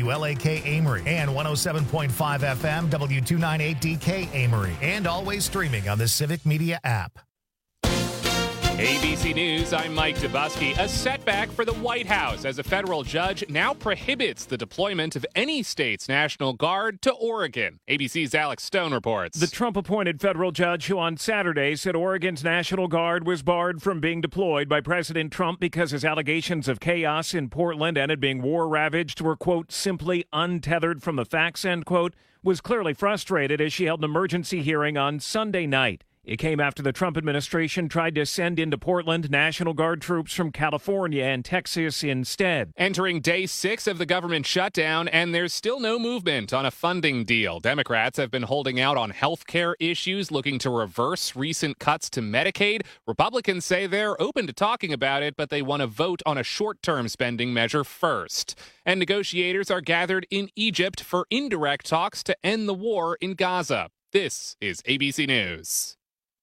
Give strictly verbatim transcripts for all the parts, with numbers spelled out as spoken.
W L A K Amory, and one oh seven point five F M, W two ninety-eight D K Amory, and always streaming on the Civic Media app. A B C News, I'm Mike Dubusky. A setback for the White House as a federal judge now prohibits the deployment of any state's National Guard to Oregon. A B C's Alex Stone reports. The Trump-appointed federal judge who on Saturday said Oregon's National Guard was barred from being deployed by President Trump because his allegations of chaos in Portland and it being war-ravaged were, quote, simply untethered from the facts, end quote, was clearly frustrated as she held an emergency hearing on Sunday night. It came after the Trump administration tried to send into Portland National Guard troops from California and Texas instead. Entering day six of the government shutdown, and there's still no movement on a funding deal. Democrats have been holding out on health care issues, looking to reverse recent cuts to Medicaid. Republicans say they're open to talking about it, but they want to vote on a short-term spending measure first. And negotiators are gathered in Egypt for indirect talks to end the war in Gaza. This is A B C News.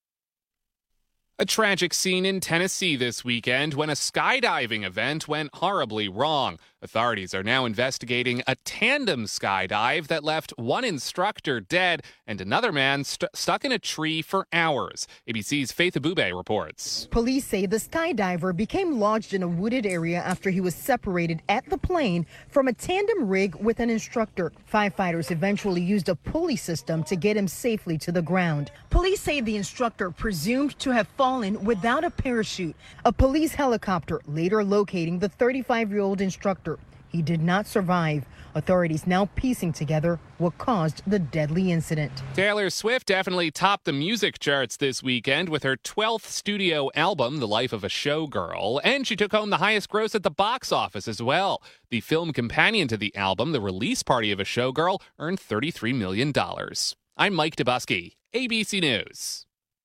A tragic scene in Tennessee this weekend when a skydiving event went horribly wrong. Authorities are now investigating a tandem skydive that left one instructor dead and another man st- stuck in a tree for hours. A B C's Faith Abube reports. Police say the skydiver became lodged in a wooded area after he was separated at the plane from a tandem rig with an instructor. Firefighters eventually used a pulley system to get him safely to the ground. Police say the instructor presumed to have fallen without a parachute. A police helicopter later locating the thirty-five-year-old instructor. He did not survive. Authorities now piecing together what caused the deadly incident. Taylor Swift definitely topped the music charts this weekend with her twelfth studio album, The Life of a Showgirl, and she took home the highest gross at the box office as well. The film companion to the album, The Release Party of a Showgirl, earned thirty-three million dollars. I'm Mike Dubusky, A B C News.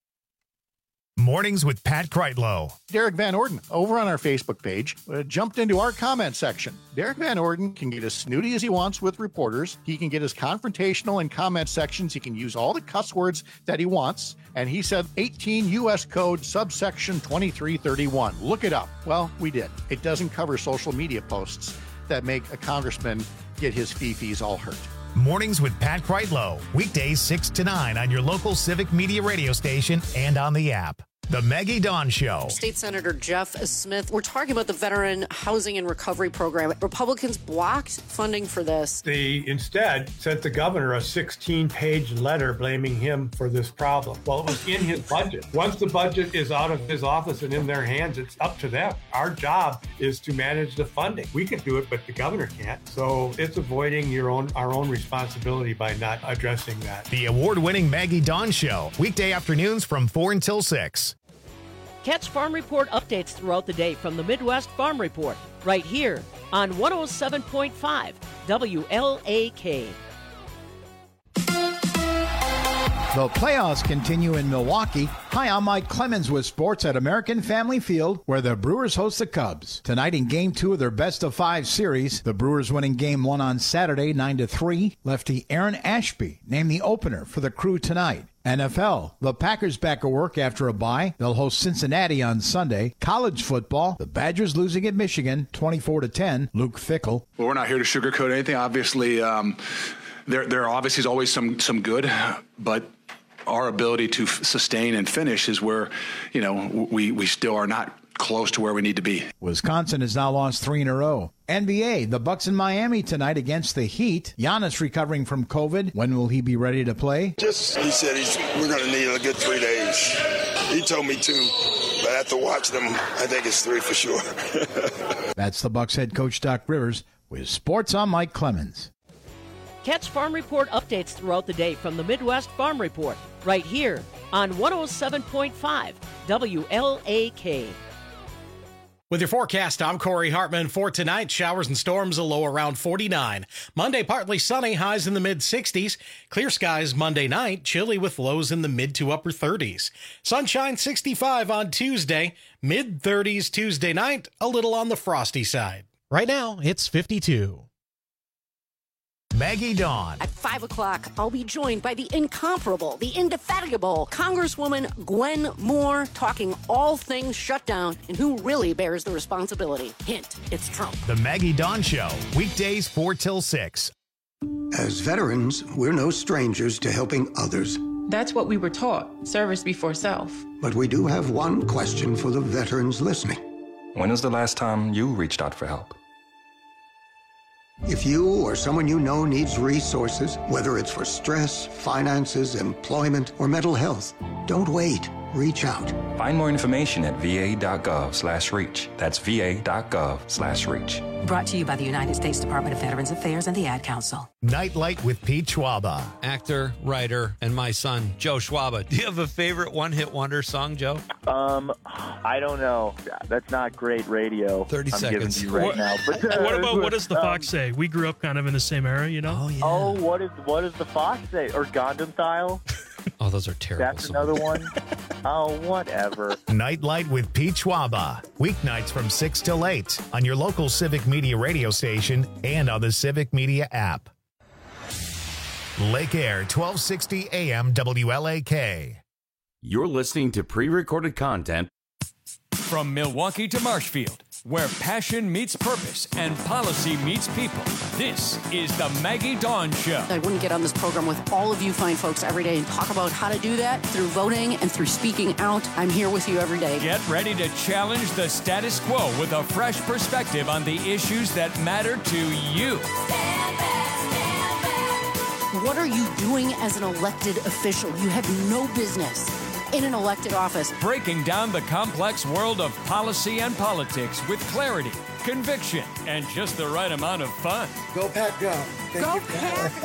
Mornings with Pat Kreitlow. Derek Van Orden, over on our Facebook page, uh, jumped into our comment section. Derek Van Orden can get as snooty as he wants with reporters. He can get as confrontational in comment sections. He can use all the cuss words that he wants. And he said eighteen U S Code subsection twenty-three thirty-one. Look it up. Well, we did. It doesn't cover social media posts that make a congressman get his fee-fees all hurt. Mornings with Pat Kreitlow. Weekdays six to nine on your local Civic Media radio station and on the app. The Maggie Dawn Show. State Senator Jeff Smith, we're talking about the Veteran Housing and Recovery Program. Republicans blocked funding for this. They instead sent the governor a sixteen-page letter blaming him for this problem. Well, it was in his budget. Once the budget is out of his office and in their hands, it's up to them. Our job is to manage the funding. We can do it, but the governor can't. So it's avoiding your own our own responsibility by not addressing that. The award-winning Maggie Dawn Show. Weekday afternoons from four until six. Catch Farm Report updates throughout the day from the Midwest Farm Report, right here on one oh seven point five W L A K. The playoffs continue in Milwaukee. Hi, I'm Mike Clemens with sports at American Family Field, where the Brewers host the Cubs. Tonight in Game two of their best-of-five series, the Brewers winning Game one on Saturday, nine to three. Lefty Aaron Ashby named the opener for the Crew tonight. N F L, the Packers back at work after a bye. They'll host Cincinnati on Sunday. College football, the Badgers losing at Michigan, twenty-four to ten. Luke Fickell. Well, we're not here to sugarcoat anything. Obviously, um, there there obviously is always some some good, but our ability to f- sustain and finish is where, you know, we, we still are not close to where we need to be. Wisconsin has now lost three in a row. N B A, the Bucks in Miami tonight against the Heat. Giannis recovering from COVID. When will he be ready to play? Just, he said he's, we're going to need a good three days. He told me two, but after watching them, I think it's three for sure. That's the Bucks head coach Doc Rivers. With sports, I'm Mike Clemens. Catch Farm Report updates throughout the day from the Midwest Farm Report, right here on one oh seven point five W L A K. With your forecast, I'm Corey Hartman. For tonight, showers and storms, a low around forty-nine. Monday, partly sunny, highs in the mid-sixties. Clear skies Monday night, chilly with lows in the mid to upper thirties. Sunshine sixty-five on Tuesday, mid-thirties Tuesday night, a little on the frosty side. Right now, it's fifty-two. Maggie Dawn. At five o'clock, I'll be joined by the incomparable, the indefatigable Congresswoman Gwen Moore, talking all things shutdown and who really bears the responsibility. Hint, it's Trump. The Maggie Dawn Show, weekdays four till six. As veterans, we're no strangers to helping others. That's what we were taught, service before self. But we do have one question for the veterans listening. When was the last time you reached out for help? If you or someone you know needs resources, whether it's for stress, finances, employment, or mental health, don't wait. Reach out. Find more information at va.gov slash reach. That's va.gov slash reach. Brought to you by the United States Department of Veterans Affairs and the Ad Council. Nightlight with Pete Schwaba. Actor, writer, and my son, Joe Schwaba. Do you have a favorite one-hit wonder song, Joe? Um, I don't know. That's not great radio. thirty I'm seconds. Giving you right what, now. But, uh, what about, what does the um, Fox say? We grew up kind of in the same era, you know? Oh, yeah. Oh, what is what does the Fox say? Or Gundam Style? Oh, those are terrible. That's songs. another one. Oh, whatever. Nightlight with Pete Schwaba. Weeknights from six till eight on your local Civic Media radio station and on the Civic Media app. Lake Air, twelve sixty A M W L A K. You're listening to pre-recorded content from Milwaukee to Marshfield, where passion meets purpose and policy meets people. This is the Maggie Dawn Show. I wouldn't get on this program with all of you fine folks every day and talk about how to do that through voting and through speaking out. I'm here with you every day. Get ready to challenge the status quo with a fresh perspective on the issues that matter to you. Stand back, stand back. What are you doing as an elected official? You have no business in an elected office. Breaking down the complex world of policy and politics with clarity, conviction, and just the right amount of fun. Go Pack Go. Thank Go you. Pack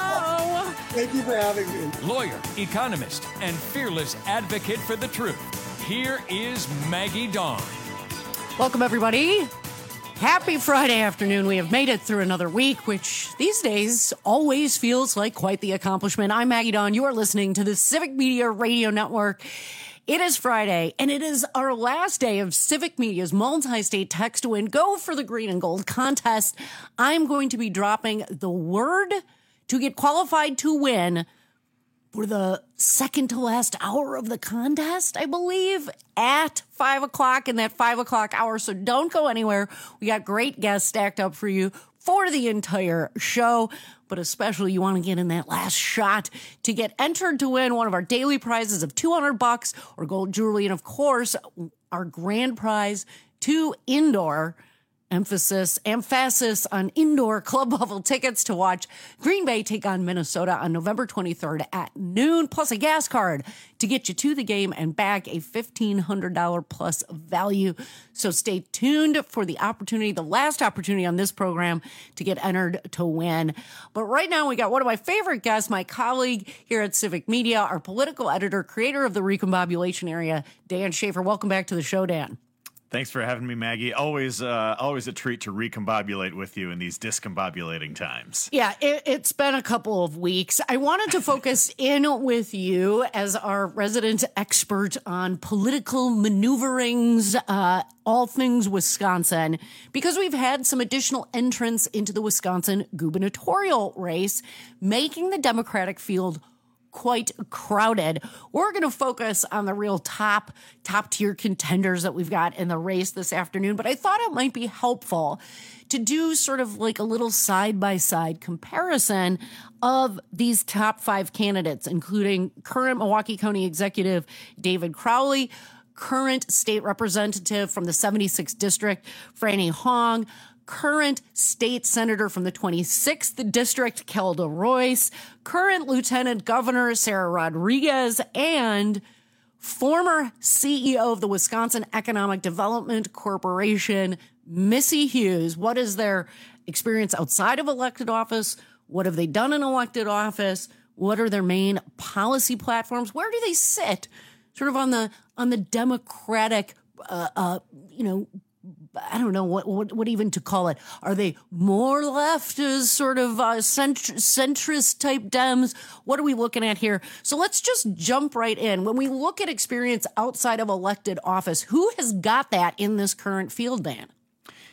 Go. Thank you for having me. Lawyer, economist, and fearless advocate for the truth. Here is Maggie Dawn. Welcome, everybody. Happy Friday afternoon. We have made it through another week, which these days always feels like quite the accomplishment. I'm Maggie Dawn. You are listening to the Civic Media Radio Network. It is Friday, and it is our last day of Civic Media's multi-state text to win Go for the Green and Gold contest. I'm going to be dropping the word to get qualified to win for the second to last hour of the contest, I believe, at five o'clock in that five o'clock hour. So don't go anywhere. We got great guests stacked up for you for the entire show, but especially you want to get in that last shot to get entered to win one of our daily prizes of two hundred bucks or gold jewelry. And of course, our grand prize, two indoor emphasis, emphasis on indoor club level tickets to watch Green Bay take on Minnesota on November twenty-third at noon, plus a gas card to get you to the game and back, a fifteen hundred dollars plus value. So stay tuned for the opportunity, the last opportunity on this program to get entered to win. But right now we got one of my favorite guests, my colleague here at Civic Media, our political editor, creator of the Recombobulation Area, Dan Schaefer. Welcome back to the show, Dan. Thanks for having me, Maggie. Always, uh, always a treat to recombobulate with you in these discombobulating times. Yeah, it, it's been a couple of weeks. I wanted to focus in with you as our resident expert on political maneuverings, uh, all things Wisconsin, because we've had some additional entrants into the Wisconsin gubernatorial race, making the Democratic field quite crowded. We're going to focus on the real top, top tier contenders that we've got in the race this afternoon, but I thought it might be helpful to do sort of like a little side-by-side comparison of these top five candidates, including current Milwaukee County Executive David Crowley, current state representative from the seventy-sixth District, Franny Hong, current state senator from the twenty-sixth District, Kelda Royce, current lieutenant governor, Sarah Rodriguez, and former C E O of the Wisconsin Economic Development Corporation, Missy Hughes. What is their experience outside of elected office? What have they done in elected office? What are their main policy platforms? Where do they sit sort of on the on the Democratic, uh, uh, you know, I don't know what, what what even to call it. Are they more left as sort of uh, cent- centrist type Dems? What are we looking at here? So let's just jump right in. When we look at experience outside of elected office, who has got that in this current field, Dan?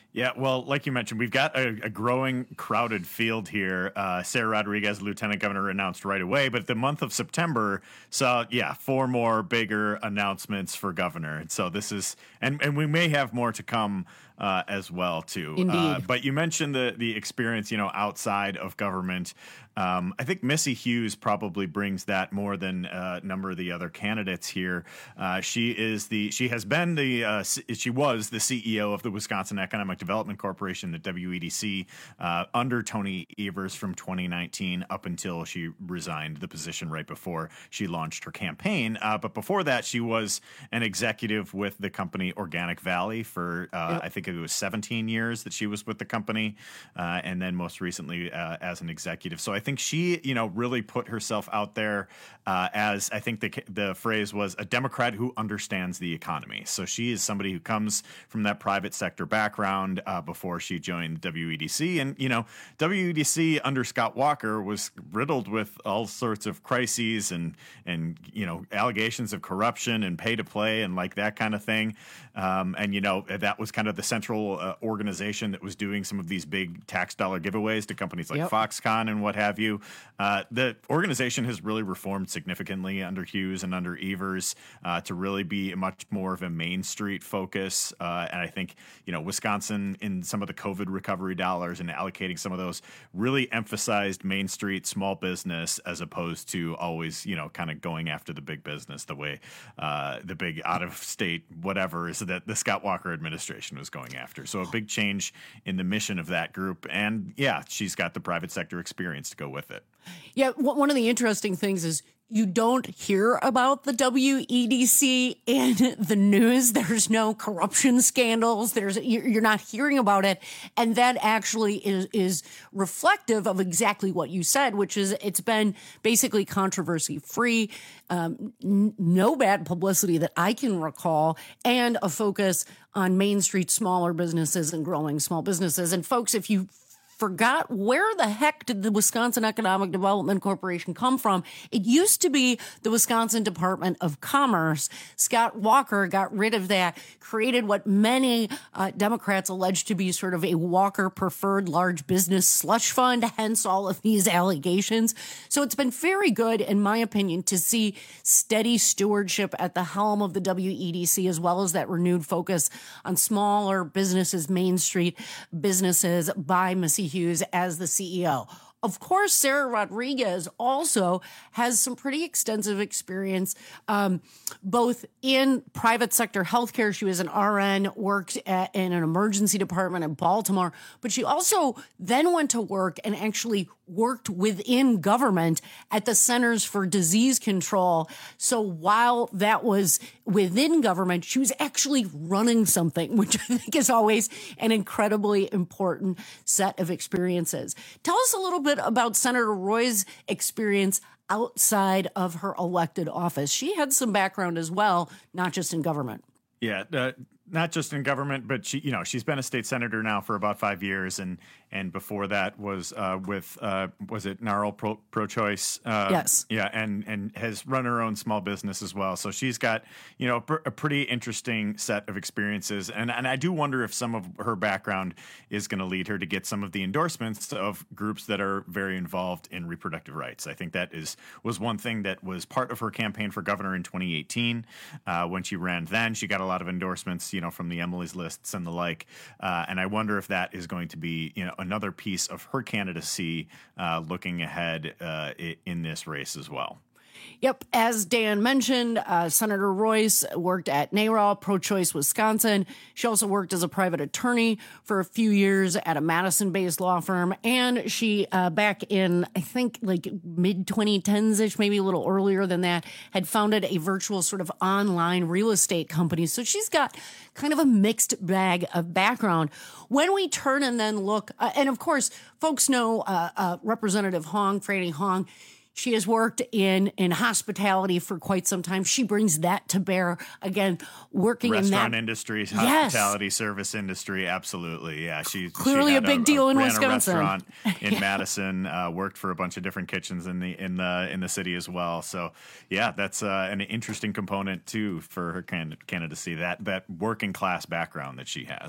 Yeah, well, like you mentioned, we've got a, a growing, crowded field here. Uh, Sarah Rodriguez, Lieutenant Governor, announced right away, but the month of September saw, yeah, four more bigger announcements for governor. And so this is, and, and we may have more to come uh, as well, too. Indeed. Uh, but you mentioned the the experience, you know, outside of government. Um, I think Missy Hughes probably brings that more than uh, a number of the other candidates here. Uh, she is the she has been the uh, she was the C E O of the Wisconsin Economic Development Corporation, the W E D C, uh, under Tony Evers from twenty nineteen up until she resigned the position right before she launched her campaign. Uh, but before that, she was an executive with the company Organic Valley for uh, yep. I think it was seventeen years that she was with the company, uh, and then most recently uh, as an executive. So I think she, you know, really put herself out there uh, as, I think the the phrase was, a Democrat who understands the economy. So she is somebody who comes from that private sector background uh, before she joined W E D C. And, you know, W E D C under Scott Walker was riddled with all sorts of crises and, and you know, allegations of corruption and pay to play and like that kind of thing. Um, and, you know, that was kind of the central uh, organization that was doing some of these big tax dollar giveaways to companies like yep. Foxconn and what have you. Uh, the organization has really reformed significantly under Hughes and under Evers uh, to really be much more of a Main Street focus. Uh, and I think, you know, Wisconsin in some of the COVID recovery dollars and allocating some of those really emphasized Main Street small business as opposed to always, you know, kind of going after the big business the way uh, the big out of state whatever is that the Scott Walker administration was going after. So a big change in the mission of that group. And yeah, she's got the private sector experience to go with it. Yeah, one of the interesting things is you don't hear about the W E D C in the news. There's no corruption scandals. There's you're not hearing about it, and that actually is is reflective of exactly what you said, which is it's been basically controversy free, um, n- no bad publicity that I can recall, and a focus on Main Street smaller businesses and growing small businesses. And folks, if you forgot where the heck did the Wisconsin Economic Development Corporation come from? It used to be the Wisconsin Department of Commerce. Scott Walker got rid of that, created what many uh, Democrats allege to be sort of a Walker preferred large business slush fund, hence all of these allegations. So it's been very good, in my opinion, to see steady stewardship at the helm of the W E D C, as well as that renewed focus on smaller businesses, Main Street businesses by Missy Hughes as the C E O. Of course, Sarah Rodriguez also has some pretty extensive experience, um, both in private sector healthcare. She was an R N, worked at, in an emergency department in Baltimore, but she also then went to work and actually worked within government at the Centers for Disease Control. So while that was within government, she was actually running something, which I think is always an incredibly important set of experiences. Tell us a little bit about Senator Roy's experience outside of her elected office. She had some background as well, not just in government. Yeah, uh, not just in government, but she, you know, she's been a state senator now for about five years, and and before that was uh, with uh, was it Narl Pro, Pro-Choice? Uh, yes. Yeah, and and has run her own small business as well. So she's got, you know, a, a pretty interesting set of experiences, and and I do wonder if some of her background is going to lead her to get some of the endorsements of groups that are very involved in reproductive rights. I think that is was one thing that was part of her campaign for governor in twenty eighteen uh, when she ran. Then she got a lot of endorsements, you know, from the Emily's Lists and the like. Uh, and I wonder if that is going to be, you know, another piece of her candidacy uh, looking ahead uh, in this race as well. Yep. As Dan mentioned, uh, Senator Royce worked at NARAL, Pro-Choice Wisconsin. She also worked as a private attorney for a few years at a Madison-based law firm. And she, uh, back in, I think, like mid twenty tens-ish, maybe a little earlier than that, had founded a virtual sort of online real estate company. So she's got kind of a mixed bag of background. When we turn and then look, uh, and of course, folks know uh, uh, Representative Hong, Franny Hong. She has worked in, in hospitality for quite some time. She brings that to bear. Again, working Restaurant in that restaurant industry, hospitality, yes. service industry, absolutely. Yeah, she clearly she a big a, deal a, in ran Wisconsin. A restaurant in yeah. Madison, uh, worked for a bunch of different kitchens in the in the in the city as well. So, yeah, that's uh, an interesting component too for her can- candidacy. That that working class background that she has.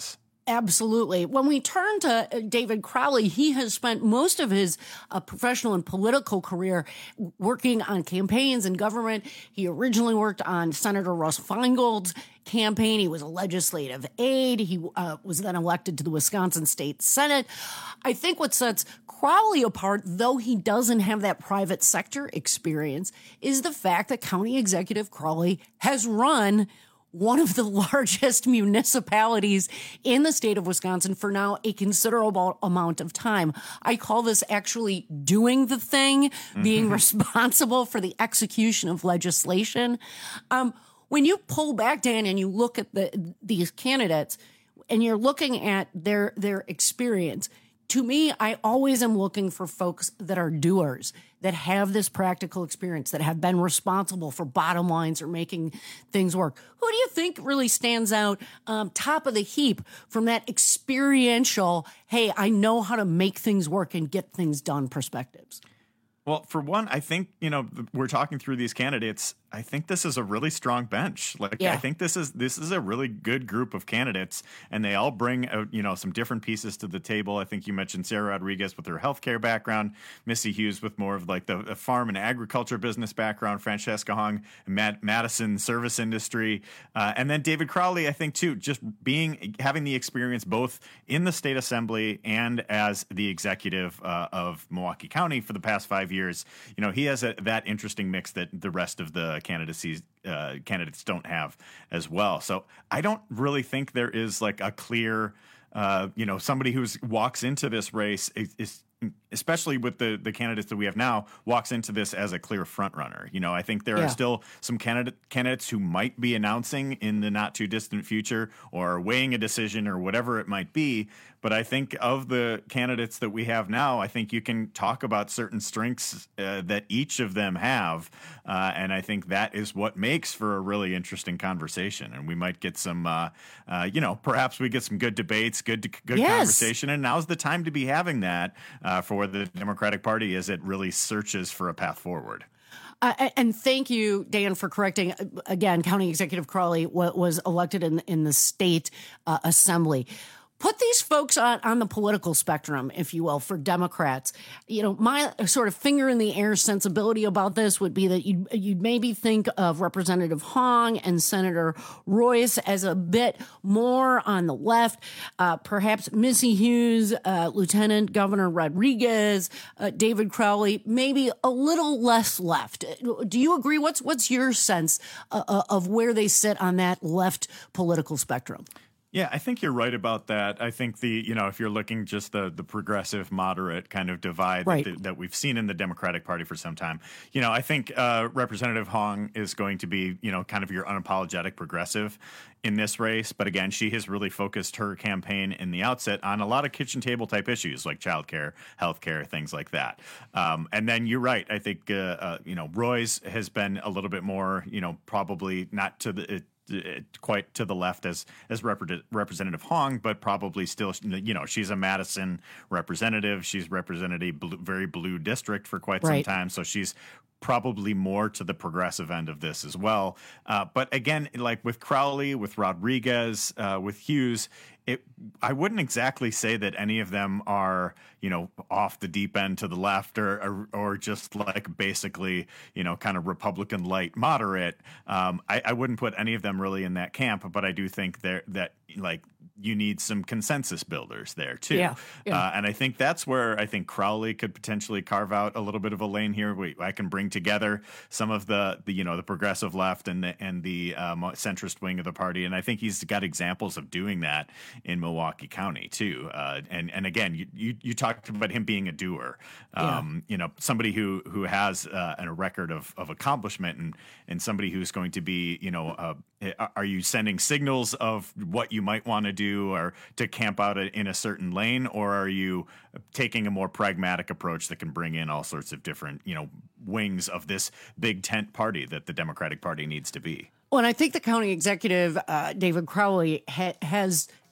absolutely. When we turn to uh, David Crowley, he has spent most of his uh, professional and political career working on campaigns and government. He originally worked on Senator Russ Feingold's campaign. He was a legislative aide. He uh, was then elected to the Wisconsin State Senate. I think what sets Crowley apart, though he doesn't have that private sector experience, is the fact that County Executive Crowley has run one of the largest municipalities in the state of Wisconsin for now a considerable amount of time. I call this actually doing the thing, mm-hmm. being responsible for the execution of legislation. Um, when you pull back, Dan, and you look at the these candidates and you're looking at their their experience, to me, I always am looking for folks that are doers, that have this practical experience, that have been responsible for bottom lines or making things work. Who do you think really stands out um, top of the heap from that experiential, hey, I know how to make things work and get things done perspectives? Well, for one, I think, you know, we're talking through these candidates. I think this is a really strong bench. Like, yeah. I think this is this is a really good group of candidates, and they all bring, a, you know, some different pieces to the table. I think you mentioned Sarah Rodriguez with her healthcare background, Missy Hughes with more of like the, the farm and agriculture business background, Francesca Hung, Mad- Madison service industry, uh, and then David Crowley. I think too, just being having the experience both in the state assembly and as the executive uh, of Milwaukee County for the past five years. You know, he has a, that interesting mix that the rest of the candidacies uh, candidates don't have as well. So I don't really think there is like a clear, uh, you know, somebody who's walks into this race is, is especially with the, the candidates that we have now, walks into this as a clear front runner. You know, I think there yeah. are still some candidate candidates who might be announcing in the not too distant future or weighing a decision or whatever it might be. But I think of the candidates that we have now, I think you can talk about certain strengths uh, that each of them have. Uh, and I think that is what makes for a really interesting conversation. And we might get some, uh, uh, you know, perhaps we get some good debates, good, good yes. conversation. And now's the time to be having that uh, for the Democratic Party as it really searches for a path forward. Uh, and thank you, Dan, for correcting. Again, County Executive Crowley w- was elected in, in the state uh, assembly. Put these folks on, on the political spectrum, if you will, for Democrats. You know, my sort of finger in the air sensibility about this would be that you'd, you'd maybe think of Representative Hong and Senator Royce as a bit more on the left. Uh, perhaps Missy Hughes, uh, Lieutenant Governor Rodriguez, uh, David Crowley, maybe a little less left. Do you agree? What's what's your sense uh, of where they sit on that left political spectrum? Yeah, I think you're right about that. I think the, you know, if you're looking just the the progressive moderate kind of divide right. that, that we've seen in the Democratic Party for some time, you know, I think uh, Representative Hong is going to be, you know, kind of your unapologetic progressive in this race. But again, she has really focused her campaign in the outset on a lot of kitchen table type issues like childcare, healthcare, things like that. Um, and then you're right. I think, uh, uh, you know, Royce has been a little bit more, you know, probably not to the it, quite to the left as as Rep- Representative Hong, but probably still, you know, she's a Madison representative. She's represented a blue, very blue district for quite right. some time, so she's probably more to the progressive end of this as well. Uh, but again, like with Crowley, with Rodriguez, uh, with Hughes, it I wouldn't exactly say that any of them are, you know, off the deep end to the left or or, or just like basically, you know, kind of Republican light moderate. Um, I, I wouldn't put any of them really in that camp, but I do think there that like you need some consensus builders there too. Yeah, yeah. Uh, and I think that's where I think Crowley could potentially carve out a little bit of a lane here. We, I can bring together some of the, the, you know, the progressive left and the, and the um, centrist wing of the party. And I think he's got examples of doing that in Milwaukee County too. Uh, and, and again, you, you, you talked about him being a doer, um, yeah. you know, somebody who, who has uh, a record of, of accomplishment and, and somebody who's going to be, you know, uh, are you sending signals of what you might want to do or to camp out in a certain lane, or are you taking a more pragmatic approach that can bring in all sorts of different, you know, wings of this big tent party that the Democratic Party needs to be? Well, and I think the county executive, uh, David Crowley, ha- has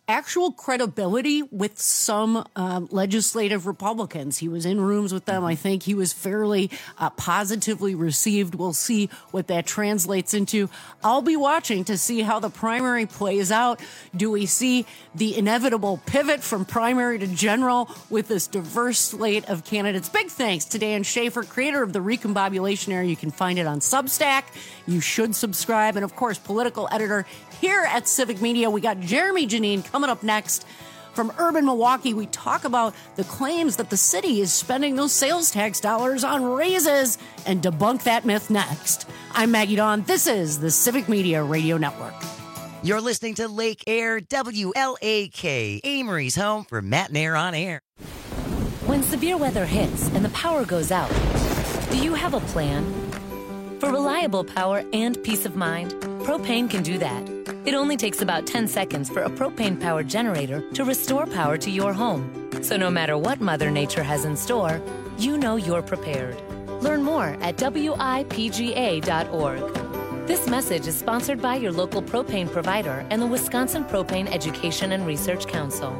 actual credibility with some um, legislative Republicans. He was in rooms with them. I think he was fairly uh, positively received. We'll see what that translates into. I'll be watching to see how the primary plays out. Do we see the inevitable pivot from primary to general with this diverse slate of candidates? Big thanks to Dan Schaefer, creator of the Recombobulation Era. You can find it on Substack. You should subscribe. And of course, political editor here at Civic Media. We got Jeremy Janine coming up next. From Urban Milwaukee, we talk about the claims that the city is spending those sales tax dollars on raises and debunk that myth next. I'm Maggie Dawn. This is the Civic Media Radio Network. You're listening to Lake Air W L A K, Amory's home for Matt and Air on Air. When severe weather hits and the power goes out, do you have a plan? For reliable power and peace of mind, propane can do that. It only takes about ten seconds for a propane-powered generator to restore power to your home. So no matter what Mother Nature has in store, you know you're prepared. Learn more at W I P G A dot org. This message is sponsored by your local propane provider and the Wisconsin Propane Education and Research Council.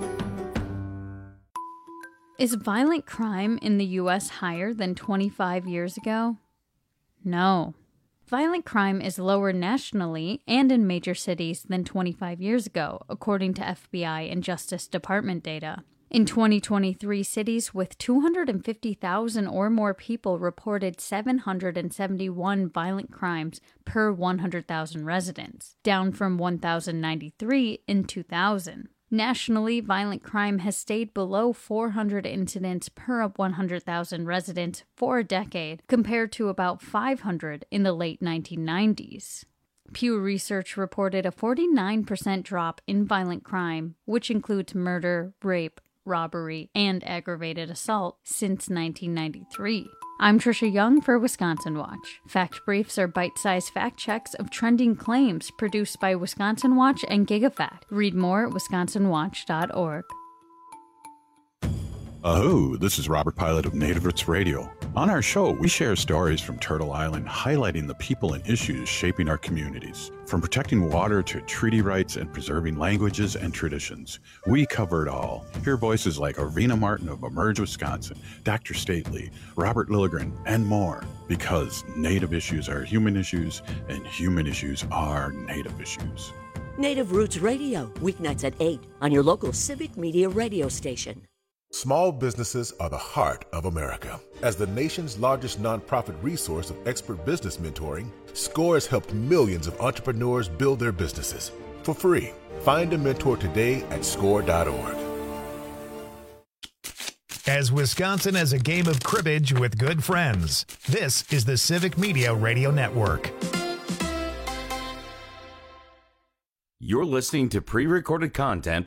Is violent crime in the U S higher than twenty-five years ago? No. Violent crime is lower nationally and in major cities than twenty-five years ago, according to F B I and Justice Department data. In twenty twenty-three, cities with two hundred fifty thousand or more people reported seven hundred seventy-one violent crimes per one hundred thousand residents, down from one thousand ninety-three in two thousand. Nationally, violent crime has stayed below four hundred incidents per one hundred thousand residents for a decade, compared to about five hundred in the late nineteen nineties. Pew Research reported a forty-nine percent drop in violent crime, which includes murder, rape, robbery, and aggravated assault, since nineteen ninety-three. I'm Trisha Young for Wisconsin Watch. Fact Briefs are bite-sized fact checks of trending claims produced by Wisconsin Watch and GigaFact. Read more at wisconsin watch dot org. Aho, this is Robert Pilot of Native Roots Radio. On our show, we share stories from Turtle Island highlighting the people and issues shaping our communities. From protecting water to treaty rights and preserving languages and traditions, we cover it all. Hear voices like Arvina Martin of Emerge Wisconsin, Doctor Stately, Robert Lilligren, and more. Because Native issues are human issues, and human issues are Native issues. Native Roots Radio, weeknights at eight on your local Civic Media radio station. Small businesses are the heart of America. As the nation's largest nonprofit resource of expert business mentoring, SCORE has helped millions of entrepreneurs build their businesses for free. Find a mentor today at score dot org. As Wisconsin has a game of cribbage with good friends, this is the Civic Media Radio Network. You're listening to pre-recorded content.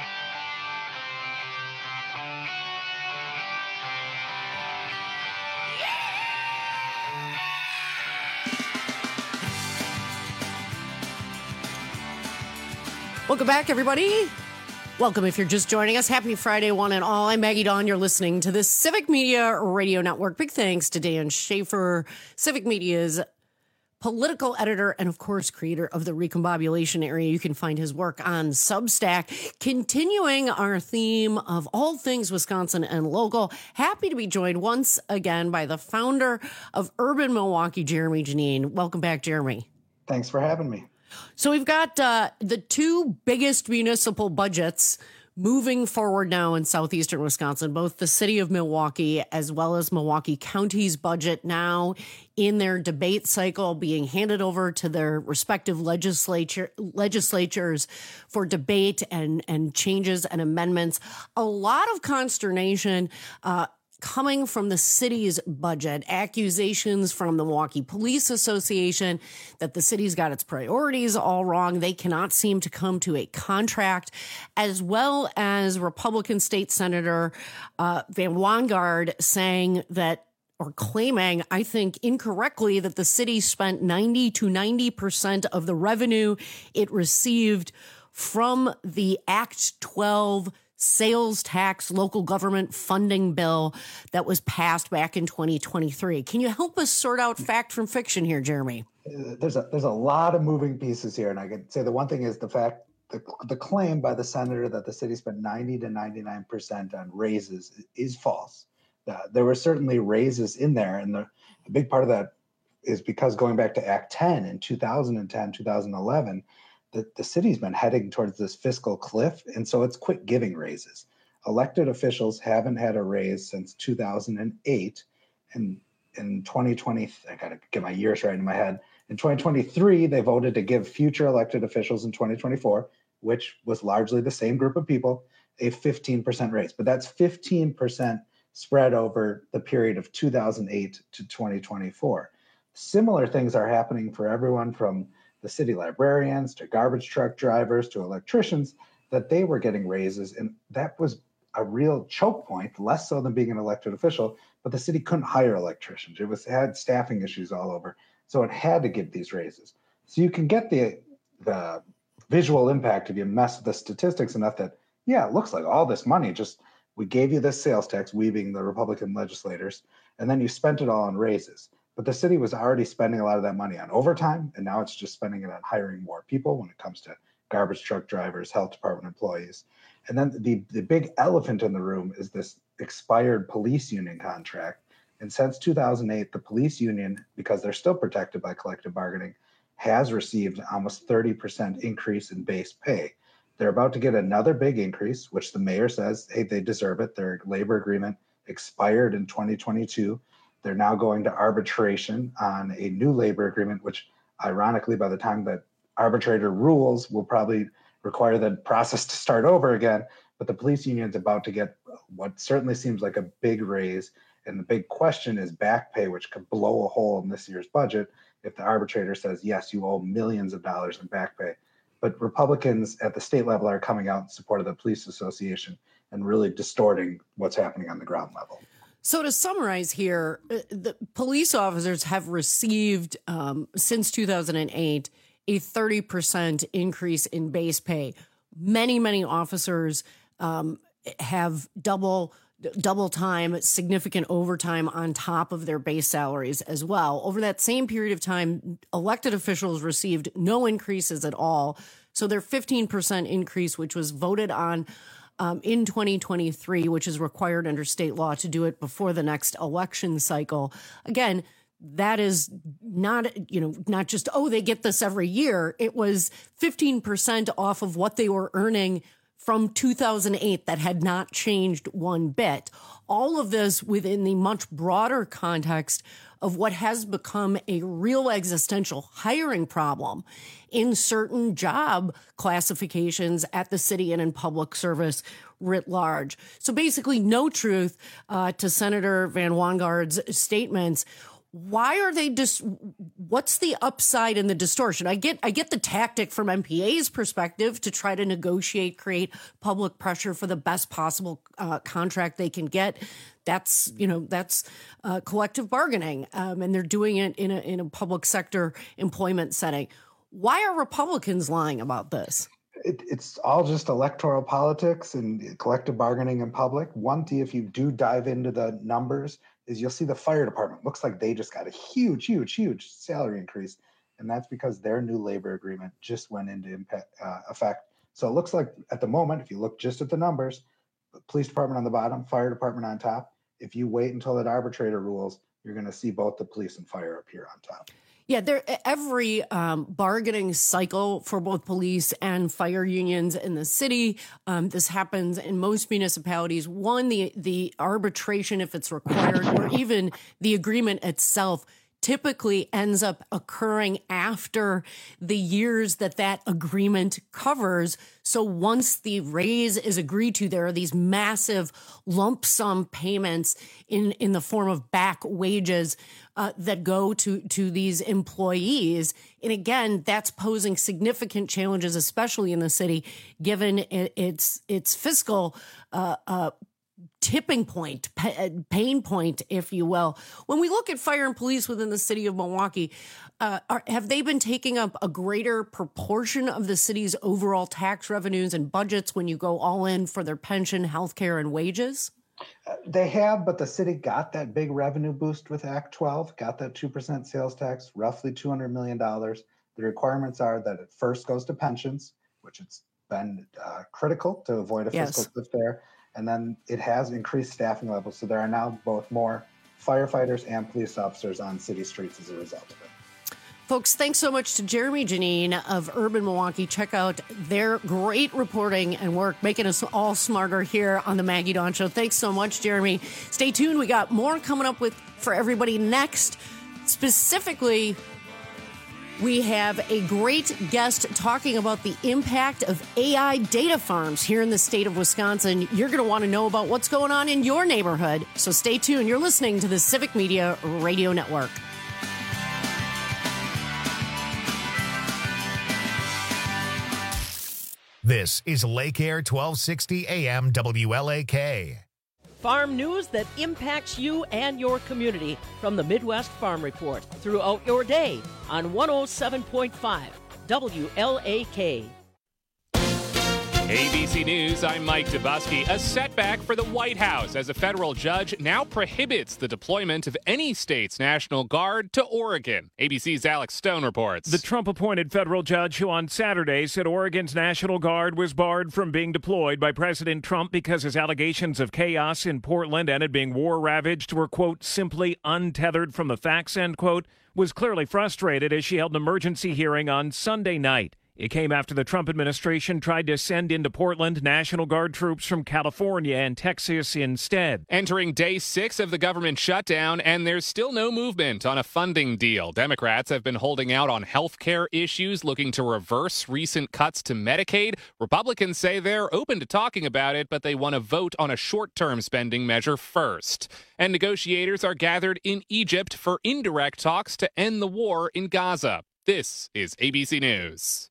Welcome back, everybody. Welcome if you're just joining us. Happy Friday, one and all. I'm Maggie Dawn. You're listening to the Civic Media Radio Network. Big thanks to Dan Schaefer, Civic Media's political editor and, of course, creator of the Recombobulation Era. You can find his work on Substack. Continuing our theme of all things Wisconsin and local, happy to be joined once again by the founder of Urban Milwaukee, Jeremy Janine. Welcome back, Jeremy. Thanks for having me. So we've got uh, the two biggest municipal budgets moving forward now in southeastern Wisconsin, both the city of Milwaukee as well as Milwaukee County's budget now in their debate cycle, being handed over to their respective legislature legislatures for debate and, and changes and amendments. A lot of consternation uh coming from the city's budget, accusations from the Milwaukee Police Association that the city's got its priorities all wrong. They cannot seem to come to a contract, as well as Republican State Senator uh, Van Wanggaard saying that, or claiming, I think incorrectly, that the city spent ninety to ninety percent of the revenue it received from the Act twelve sales tax local government funding bill that was passed back in twenty twenty-three. Can you help us sort out fact from fiction here, Jeremy? There's a there's a lot of moving pieces here, and I could say the one thing is the fact the, the claim by the senator that the city spent ninety to ninety-nine percent on raises is false. Uh, there were certainly raises in there, and the, a big part of that is because going back to Act ten in two thousand ten, two thousand eleven, the, the city's been heading towards this fiscal cliff, and so it's quit giving raises. Elected officials haven't had a raise since two thousand eight, and in twenty twenty, I got to get my years right in my head. In twenty twenty-three, they voted to give future elected officials in twenty twenty-four, which was largely the same group of people, a fifteen percent raise. But that's fifteen percent spread over the period of two thousand eight to twenty twenty-four. Similar things are happening for everyone from the city librarians to garbage truck drivers to electricians, that they were getting raises. And that was a real choke point, less so than being an elected official, but the city couldn't hire electricians. It was it had staffing issues all over. So it had to give these raises. So you can get the the visual impact if you mess with the statistics enough that, yeah, it looks like all this money, just we gave you this sales tax, we being the Republican legislators, and then you spent it all on raises. But the city was already spending a lot of that money on overtime, and now it's just spending it on hiring more people when it comes to garbage truck drivers, health department employees. And then the, the big elephant in the room is this expired police union contract. And since two thousand eight, the police union, because they're still protected by collective bargaining, has received almost thirty percent increase in base pay. They're about to get another big increase, which the mayor says, hey, they deserve it. Their labor agreement expired in twenty twenty-two. They're now going to arbitration on a new labor agreement, which ironically, by the time that arbitrator rules, will probably require the process to start over again. But the police union's about to get what certainly seems like a big raise. And the big question is back pay, which could blow a hole in this year's budget if the arbitrator says, yes, you owe millions of dollars in back pay. But Republicans at the state level are coming out in support of the police association and really distorting what's happening on the ground level. So to summarize here, the police officers have received um, since two thousand eight a thirty percent increase in base pay. Many, many officers um, have double double time, significant overtime on top of their base salaries as well. Over that same period of time, elected officials received no increases at all. So their fifteen percent increase, which was voted on um, in twenty twenty-three, which is required under state law to do it before the next election cycle. Again, that is not, you know, not just, oh, they get this every year. It was fifteen percent off of what they were earning from two thousand eight that had not changed one bit. All of this within the much broader context of what has become a real existential hiring problem in certain job classifications at the city and in public service writ large. So basically no truth uh, to Senator Van Wongaard's statements. Why are they dis- what's the upside in the distortion? I get I get the tactic from M P A's perspective to try to negotiate, create public pressure for the best possible uh, contract they can get. That's, you know, that's uh, collective bargaining, um, and they're doing it in a in a public sector employment setting. Why are Republicans lying about this? It, it's all just electoral politics and collective bargaining in public. One thing, if you do dive into the numbers, is you'll see the fire department looks like they just got a huge, huge, huge salary increase. And that's because their new labor agreement just went into impact, uh, effect. So it looks like at the moment, if you look just at the numbers, the police department on the bottom, fire department on top. If you wait until that arbitrator rules, you're going to see both the police and fire appear on top. Yeah, there every um, bargaining cycle for both police and fire unions in the city. Um, this happens in most municipalities. One, the the arbitration, if it's required, or even the agreement itself, typically ends up occurring after the years that that agreement covers. So once the raise is agreed to, there are these massive lump sum payments in, in the form of back wages uh, that go to, to these employees. And again, that's posing significant challenges, especially in the city, given it, its its fiscal uh, uh tipping point, pain point, if you will. When we look at fire and police within the city of Milwaukee, uh, are, have they been taking up a greater proportion of the city's overall tax revenues and budgets when you go all in for their pension, healthcare, and wages? Uh, they have, but the city got that big revenue boost with Act twelve, got that two percent sales tax, roughly two hundred million dollars. The requirements are that it first goes to pensions, which it's been uh, critical to avoid a Yes. fiscal cliff there. And then it has increased staffing levels. So there are now both more firefighters and police officers on city streets as a result of it. Folks, thanks so much to Jeremy Janine of Urban Milwaukee. Check out their great reporting and work, making us all smarter here on the Maggie Dawn Show. Thanks so much, Jeremy. Stay tuned. We got more coming up with for everybody next. Specifically, we have a great guest talking about the impact of A I data farms here in the state of Wisconsin. You're going to want to know about what's going on in your neighborhood. So stay tuned. You're listening to the Civic Media Radio Network. This is Lake Air twelve sixty A M W L A K. Farm news that impacts you and your community from the Midwest Farm Report throughout your day on one oh seven point five W L A K. A B C News, I'm Mike Dubusky. A setback for the White House as a federal judge now prohibits the deployment of any state's National Guard to Oregon. A B C's Alex Stone reports. The Trump-appointed federal judge who on Saturday said Oregon's National Guard was barred from being deployed by President Trump because his allegations of chaos in Portland and it being war-ravaged were, quote, simply untethered from the facts, end quote, was clearly frustrated as she held an emergency hearing on Sunday night. It came after the Trump administration tried to send into Portland National Guard troops from California and Texas instead. Entering day six of the government shutdown, and there's still no movement on a funding deal. Democrats have been holding out on health care issues, looking to reverse recent cuts to Medicaid. Republicans say they're open to talking about it, but they want to vote on a short-term spending measure first. And negotiators are gathered in Egypt for indirect talks to end the war in Gaza. This is A B C News.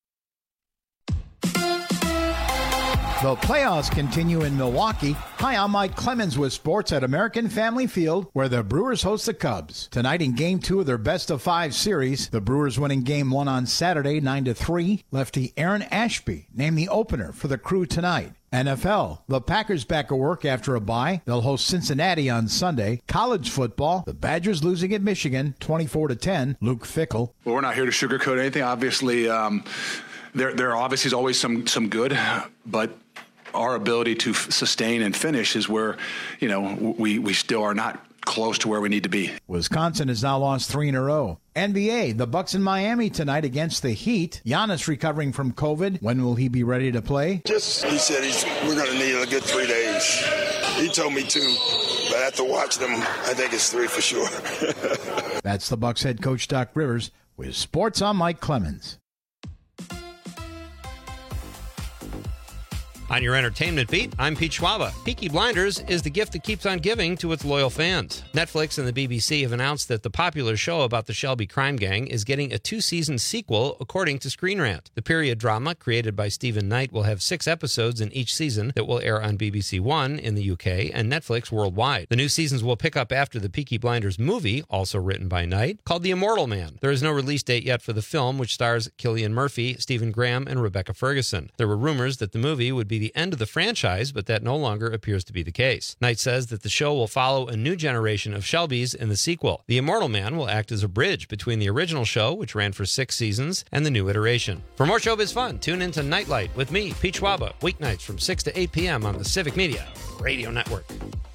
The playoffs continue in Milwaukee. Hi, I'm Mike Clemens with sports at American Family Field, where the Brewers host the Cubs. Tonight in Game two of their best-of-five series, the Brewers winning Game one on Saturday, nine to three. Lefty Aaron Ashby named the opener for the Crew tonight. N F L, the Packers back at work after a bye. They'll host Cincinnati on Sunday. College football, the Badgers losing at Michigan, twenty-four to ten. Luke Fickell. Well, we're not here to sugarcoat anything. Obviously, um, there there obviously is always some some good, but our ability to f- sustain and finish is where, you know, we, we still are not close to where we need to be. Wisconsin has now lost three in a row. N B A, the Bucks in Miami tonight against the Heat. Giannis recovering from COVID. When will he be ready to play? Just, he said he's, we're going to need a good three days. He told me two, but after watching them, I think it's three for sure. That's the Bucks head coach Doc Rivers with Sports on Mike Clemens. On your entertainment beat, I'm Pete Schwaba. Peaky Blinders is the gift that keeps on giving to its loyal fans. Netflix and the B B C have announced that the popular show about the Shelby crime gang is getting a two-season sequel, according to Screen Rant. The period drama, created by Stephen Knight, will have six episodes in each season that will air on B B C One in the U K and Netflix worldwide. The new seasons will pick up after the Peaky Blinders movie, also written by Knight, called The Immortal Man. There is no release date yet for the film, which stars Cillian Murphy, Stephen Graham, and Rebecca Ferguson. There were rumors that the movie would be the end of the franchise, but that no longer appears to be the case. Knight says that the show will follow a new generation of Shelbys in the sequel. The Immortal Man will act as a bridge between the original show, which ran for six seasons, and the new iteration. For more showbiz fun, tune into Nightlight with me, Pete Schwaba, weeknights from six to eight p.m. on the Civic Media Radio Network.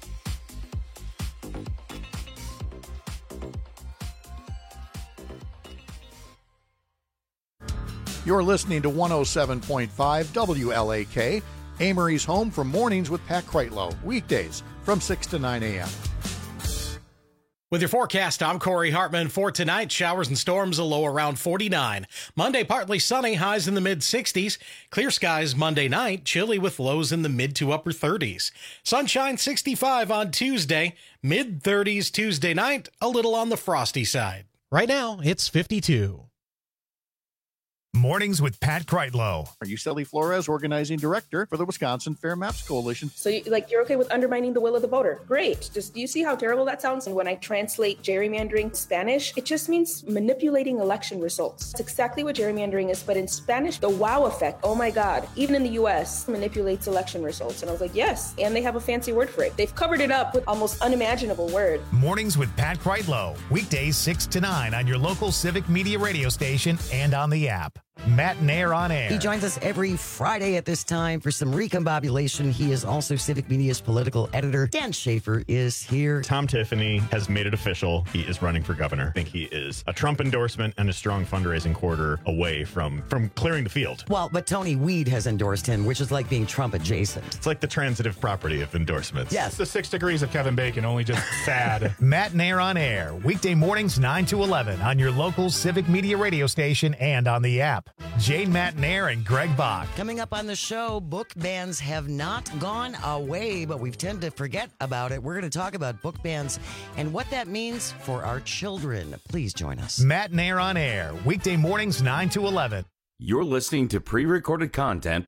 You're listening to one oh seven point five W L A K, Amory's home for mornings with Pat Kreitlow, weekdays from six to nine a.m. With your forecast, I'm Corey Hartman. For tonight, showers and storms, a low around forty-nine. Monday, partly sunny, highs in the mid-sixties. Clear skies Monday night, chilly with lows in the mid to upper thirties. Sunshine sixty-five on Tuesday, mid-thirties Tuesday night, a little on the frosty side. Right now, it's fifty-two. Mornings with Pat Kreitlow. Are you Sally Flores, organizing director for the Wisconsin Fair Maps Coalition? So, you, like, you're okay with undermining the will of the voter? Great. Just, do you see how terrible that sounds? And when I translate gerrymandering to Spanish, it just means manipulating election results. It's exactly what gerrymandering is, but in Spanish, the wow effect. Oh my God. Even in the U S, manipulates election results. And I was like, yes. And they have a fancy word for it. They've covered it up with almost unimaginable word. Mornings with Pat Kreitlow. Weekdays six to nine on your local Civic Media radio station and on the app. Matt Nair on Air. He joins us every Friday at this time for some recombobulation. He is also Civic Media's political editor. Dan Schaefer is here. Tom Tiffany has made it official. He is running for governor. I think he is a Trump endorsement and a strong fundraising quarter away from, from clearing the field. Well, but Tony Weed has endorsed him, which is like being Trump adjacent. It's like the transitive property of endorsements. Yes. It's the six degrees of Kevin Bacon, only just sad. Matt Nair on Air, weekday mornings nine to eleven on your local Civic Media radio station and on the app. Jane Matt Nair and Greg Bach. Coming up on the show, book bans have not gone away, but we tend to forget about it. We're going to talk about book bans and what that means for our children. Please join us. Matt Nair on Air, weekday mornings nine to eleven. You're listening to pre-recorded content.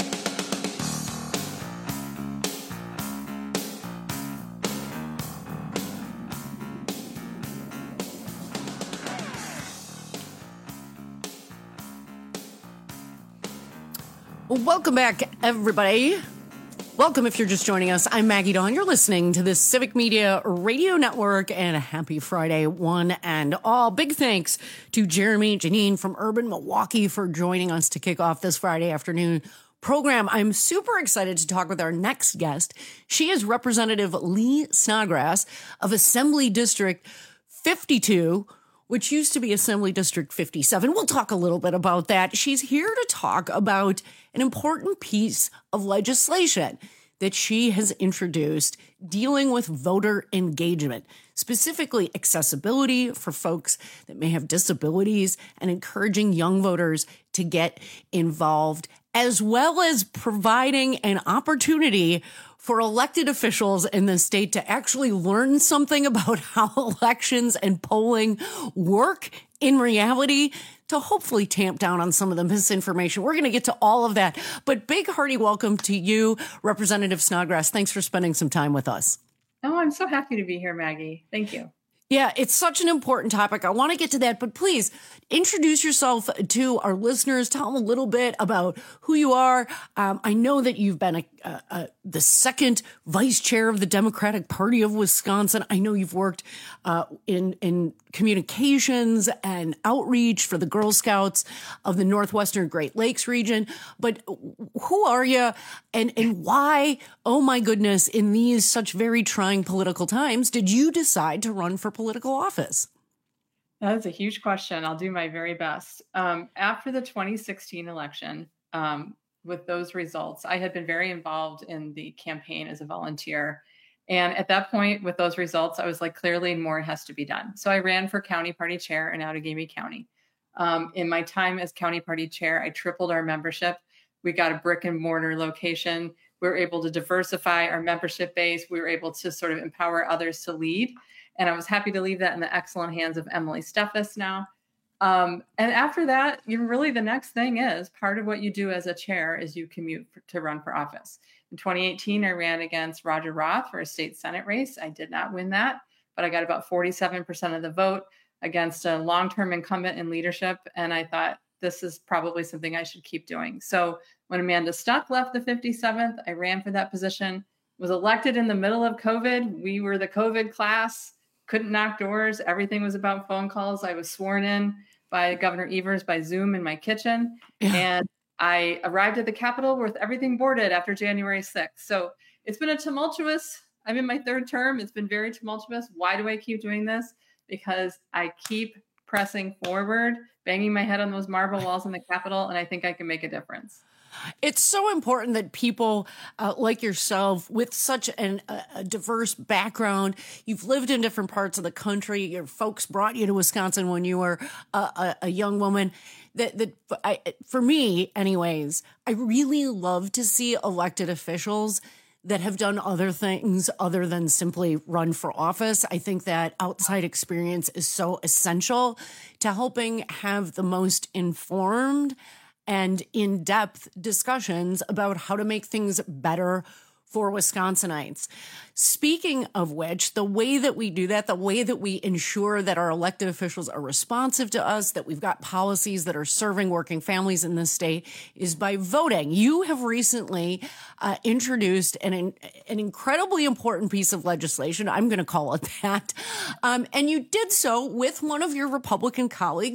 Welcome back, everybody. Welcome if you're just joining us. I'm Maggie Dawn. You're listening to the Civic Media Radio Network, and a happy Friday, one and all. Big thanks to Jeremy Janine from Urban Milwaukee for joining us to kick off this Friday afternoon program. I'm super excited to talk with our next guest. She is Representative Lee Snodgrass of Assembly District fifty-two, which used to be Assembly District fifty-seven. We'll talk a little bit about that. She's here to talk about an important piece of legislation that she has introduced dealing with voter engagement, specifically accessibility for folks that may have disabilities and encouraging young voters to get involved, as well as providing an opportunity for elected officials in the state to actually learn something about how elections and polling work in reality, to hopefully tamp down on some of the misinformation. We're going to get to all of that. But big hearty welcome to you, Representative Snodgrass. Thanks for spending some time with us. Oh, I'm so happy to be here, Maggie. Thank you. Yeah, it's such an important topic. I want to get to that, but please introduce yourself to our listeners. Tell them a little bit about who you are. Um, I know that you've been a, a, a, the second vice chair of the Democratic Party of Wisconsin. I know you've worked uh, in in communications and outreach for the Girl Scouts of the Northwestern Great Lakes region. But who are you, and and why? Oh my goodness! In these such very trying political times, did you decide to run for political office? That's a huge question. I'll do my very best. Um, after the twenty sixteen election, um, with those results, I had been very involved in the campaign as a volunteer. And at that point, with those results, I was like, clearly more has to be done. So I ran for county party chair in Outagamie County. Um, in my time as county party chair, I tripled our membership. We got a brick and mortar location. We were able to diversify our membership base. We were able to sort of empower others to lead. And I was happy to leave that in the excellent hands of Emily Steffes now. Um, and after that, you know, really the next thing is part of what you do as a chair is you commute for, to run for office. In twenty eighteen, I ran against Roger Roth for a state Senate race. I did not win that, but I got about forty-seven percent of the vote against a long-term incumbent in leadership. And I thought, this is probably something I should keep doing. So when Amanda Stuck left the fifty-seventh, I ran for that position, was elected in the middle of COVID. We were the COVID class, couldn't knock doors. Everything was about phone calls. I was sworn in by Governor Evers by Zoom in my kitchen. Yeah. And I arrived at the Capitol with everything boarded after January sixth. So it's been a tumultuous, I'm in my third term. It's been very tumultuous. Why do I keep doing this? Because I keep pressing forward, banging my head on those marble walls in the Capitol, and I think I can make a difference. It's so important that people uh, like yourself with such an, a, a diverse background, you've lived in different parts of the country, your folks brought you to Wisconsin when you were a, a, a young woman, that, that I, for me anyways, I really love to see elected officials that have done other things other than simply run for office. I think that outside experience is so essential to helping have the most informed and in-depth discussions about how to make things better for Wisconsinites. Speaking of which, the way that we do that, the way that we ensure that our elected officials are responsive to us, that we've got policies that are serving working families in this state, is by voting. You have recently uh, introduced an, an incredibly important piece of legislation. I'm going to call it that. Um, and you did so with one of your Republican colleagues,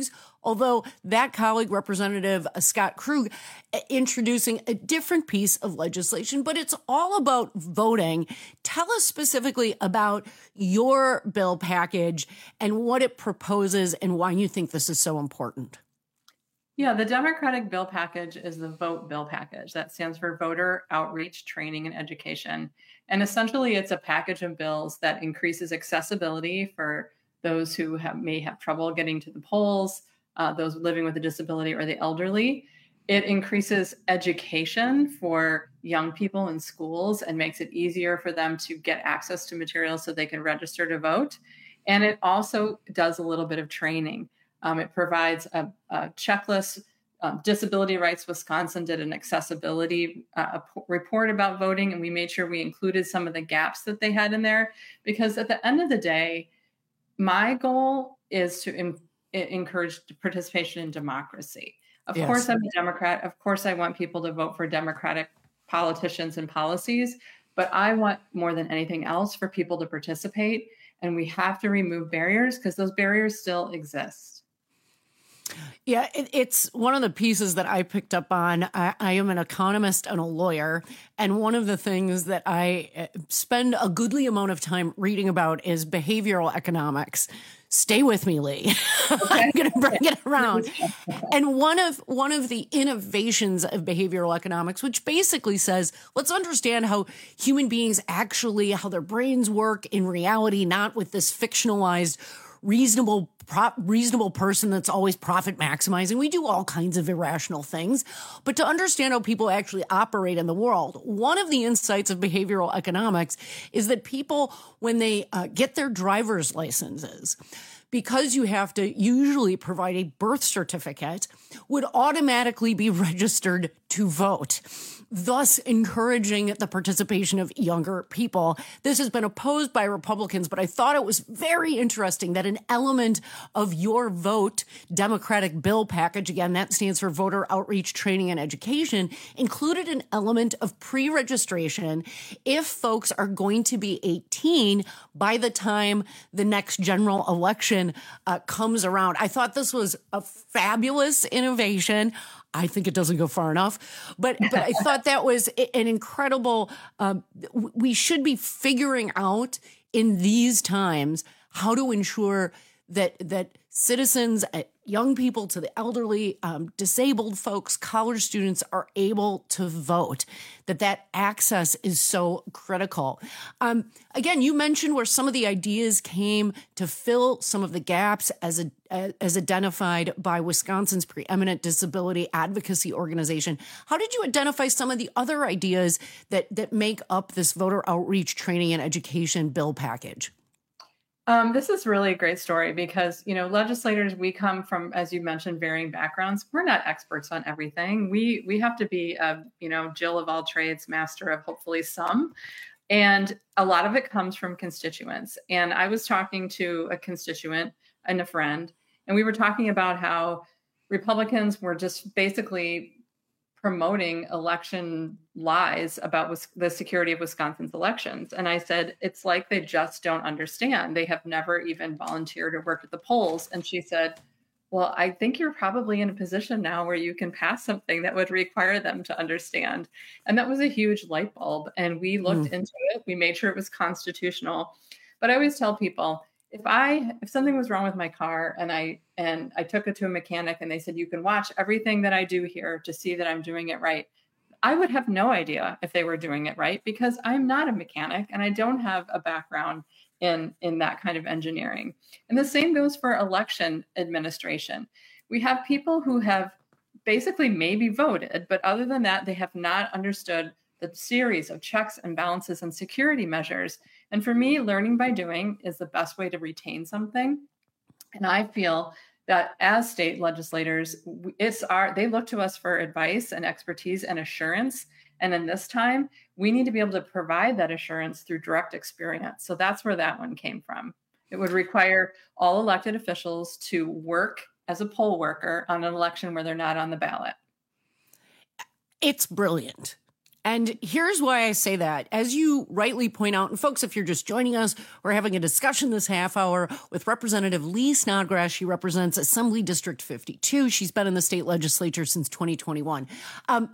Although that colleague, Representative Scott Krug, introducing a different piece of legislation, but it's all about voting. Tell us specifically about your bill package and what it proposes and why you think this is so important. Yeah, the Democratic bill package is the VOTE bill package. That stands for Voter Outreach, Training, and Education. And essentially, it's a package of bills that increases accessibility for those who have, may have trouble getting to the polls, uh, those living with a disability or the elderly. It increases education for young people in schools and makes it easier for them to get access to materials so they can register to vote. And it also does a little bit of training. Um, it provides a, a checklist. Um, Disability Rights Wisconsin did an accessibility uh, report about voting, and we made sure we included some of the gaps that they had in there. Because at the end of the day, my goal is to em- encourage participation in democracy. Of Yes. course, I'm a Democrat. Of course, I want people to vote for Democratic politicians and policies. But I want more than anything else for people to participate. And we have to remove barriers because those barriers still exist. Yeah, it, it's one of the pieces that I picked up on. I, I am an economist and a lawyer. And one of the things that I spend a goodly amount of time reading about is behavioral economics. Stay with me, Lee. Okay. I'm going to bring it around. And one of one of the innovations of behavioral economics, which basically says, let's understand how human beings actually, how their brains work in reality, not with this fictionalized reasonable Pro- reasonable person that's always profit maximizing. We do all kinds of irrational things. But to understand how people actually operate in the world, one of the insights of behavioral economics is that people, when they uh, get their driver's licenses, because you have to usually provide a birth certificate, would automatically be registered to vote, thus encouraging the participation of younger people. This has been opposed by Republicans, but I thought it was very interesting that an element of your VOTE Democratic bill package, again, that stands for Voter Outreach, Training, and Education, included an element of pre-registration if folks are going to be eighteen by the time the next general election uh, comes around. I thought this was a fabulous innovation. I think it doesn't go far enough, but but I thought that was an incredible. Um, we should be figuring out in these times how to ensure that that citizens, uh, young people to the elderly, um, disabled folks, college students are able to vote. That that access is so critical. Um, again, you mentioned where some of the ideas came to fill some of the gaps as a, as identified by Wisconsin's preeminent disability advocacy organization. How did you identify some of the other ideas that that make up this voter outreach, training, and education bill package? Um, this is really a great story because, you know, legislators, we come from, as you mentioned, varying backgrounds. We're not experts on everything. We we have to be, a, you know, Jill of all trades, master of hopefully some. And a lot of it comes from constituents. And I was talking to a constituent and a friend, and we were talking about how Republicans were just basically promoting election lies about the security of Wisconsin's elections. And I said, it's like they just don't understand. They have never even volunteered or worked at the polls. And she said, well, I think you're probably in a position now where you can pass something that would require them to understand. And that was a huge light bulb. And we looked mm. into it. We made sure it was constitutional. But I always tell people, if I if something was wrong with my car and I and I took it to a mechanic and they said, you can watch everything that I do here to see that I'm doing it right, I would have no idea if they were doing it right because I'm not a mechanic and I don't have a background in, in that kind of engineering. And the same goes for election administration. We have people who have basically maybe voted, but other than that, they have not understood the series of checks and balances and security measures. And for me, learning by doing is the best way to retain something. And I feel that as state legislators, it's our, they look to us for advice and expertise and assurance. And in this time, we need to be able to provide that assurance through direct experience. So that's where that one came from. It would require all elected officials to work as a poll worker on an election where they're not on the ballot. It's brilliant. And here's why I say that. As you rightly point out, and folks, if you're just joining us, we're having a discussion this half hour with Representative Lee Snodgrass. She represents Assembly District fifty-two. She's been in the state legislature since twenty twenty-one. Um,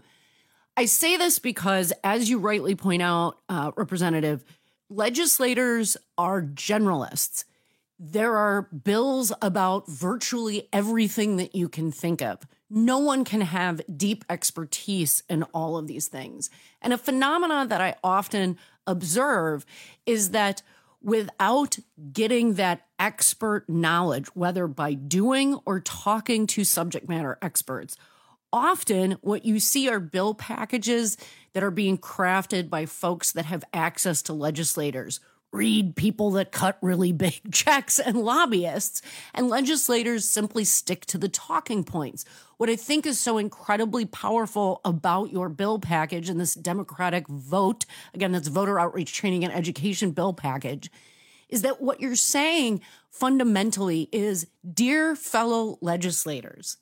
I say this because, as you rightly point out, uh, Representative, legislators are generalists. There are bills about virtually everything that you can think of. No one can have deep expertise in all of these things. And a phenomenon that I often observe is that without getting that expert knowledge, whether by doing or talking to subject matter experts, often what you see are bill packages that are being crafted by folks that have access to legislators. Read people that cut really big checks and lobbyists, and legislators simply stick to the talking points. What I think is so incredibly powerful about your bill package and this Democratic vote, again, that's voter outreach, training, and education bill package, is that what you're saying fundamentally is, dear fellow legislators,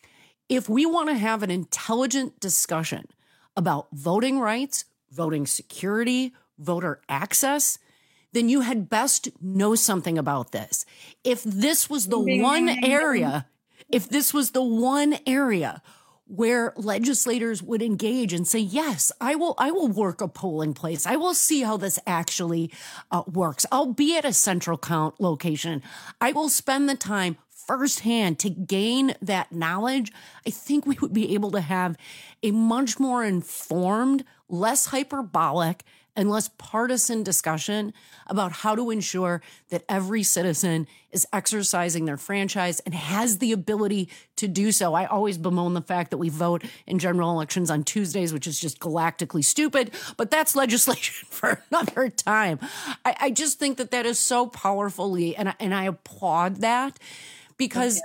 if we want to have an intelligent discussion about voting rights, voting security, voter access, then you had best know something about this. If this was the one area, if this was the one area where legislators would engage and say, yes, I will, I will work a polling place. I will see how this actually uh, works. I'll be at a central count location. I will spend the time firsthand to gain that knowledge. I think we would be able to have a much more informed, less hyperbolic, and less partisan discussion about how to ensure that every citizen is exercising their franchise and has the ability to do so. I always bemoan the fact that we vote in general elections on Tuesdays, which is just galactically stupid, but that's legislation for another time. I, I just think that that is so powerful, Lee, and I, and I applaud that, because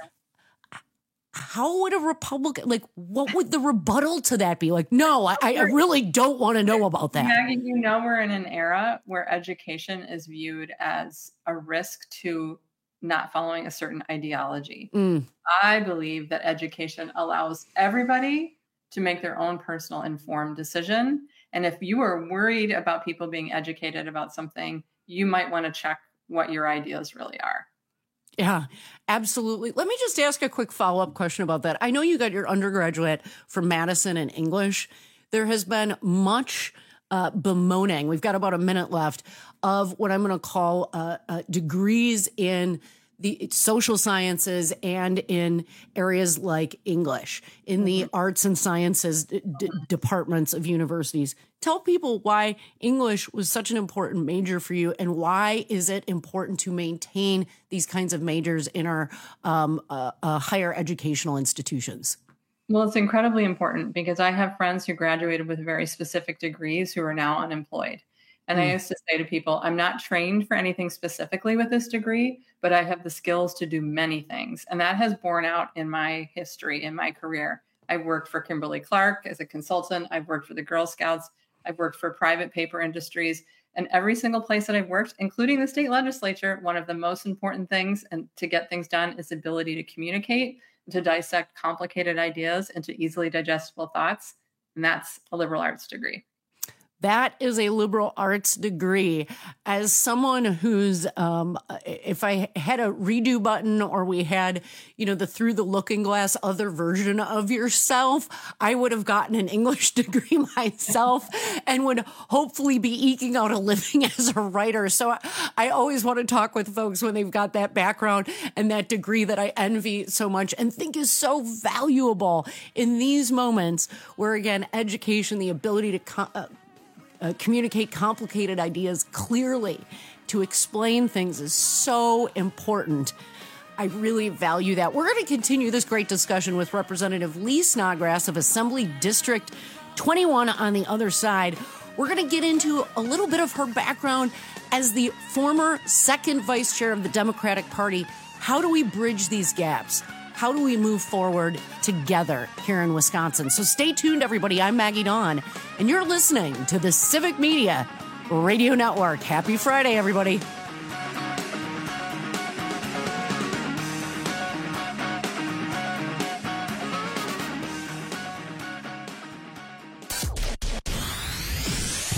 how would a Republican, like, what would the rebuttal to that be? Like, no, I, I really don't want to know about that. Maggie, you know, we're in an era where education is viewed as a risk to not following a certain ideology. Mm. I believe that education allows everybody to make their own personal informed decision. And if you are worried about people being educated about something, you might want to check what your ideas really are. Yeah, absolutely. Let me just ask a quick follow-up question about that. I know you got your undergraduate from Madison in English. There has been much uh, bemoaning, we've got about a minute left, of what I'm going to call uh, uh, degrees in the social sciences and in areas like English, in the mm-hmm. arts and sciences d- d- departments of universities. Tell people why English was such an important major for you, and why is it important to maintain these kinds of majors in our um, uh, uh, higher educational institutions? Well, it's incredibly important because I have friends who graduated with very specific degrees who are now unemployed. And mm. I used to say to people, I'm not trained for anything specifically with this degree, but I have the skills to do many things. And that has borne out in my history, in my career. I've worked for Kimberly Clark as a consultant. I've worked for the Girl Scouts. I've worked for private paper industries. And every single place that I've worked, including the state legislature, one of the most important things and to get things done is ability to communicate, to dissect complicated ideas into easily digestible thoughts. And that's a liberal arts degree. That is a liberal arts degree. As someone who's, um, if I had a redo button, or we had, you know, the through the looking glass other version of yourself, I would have gotten an English degree myself and would hopefully be eking out a living as a writer. So I always want to talk with folks when they've got that background and that degree that I envy so much and think is so valuable in these moments where, again, education, the ability to co- uh, Uh, communicate complicated ideas clearly, to explain things, is so important. I really value that. We're going to continue this great discussion with Representative Lee Snodgrass of Assembly District twenty-one on the other side. We're going to get into a little bit of her background as the former second vice chair of the Democratic Party. How do we bridge these gaps? How do we move forward together here in Wisconsin? So stay tuned, everybody. I'm Maggie Dawn, and you're listening to the Civic Media Radio Network. Happy Friday, everybody.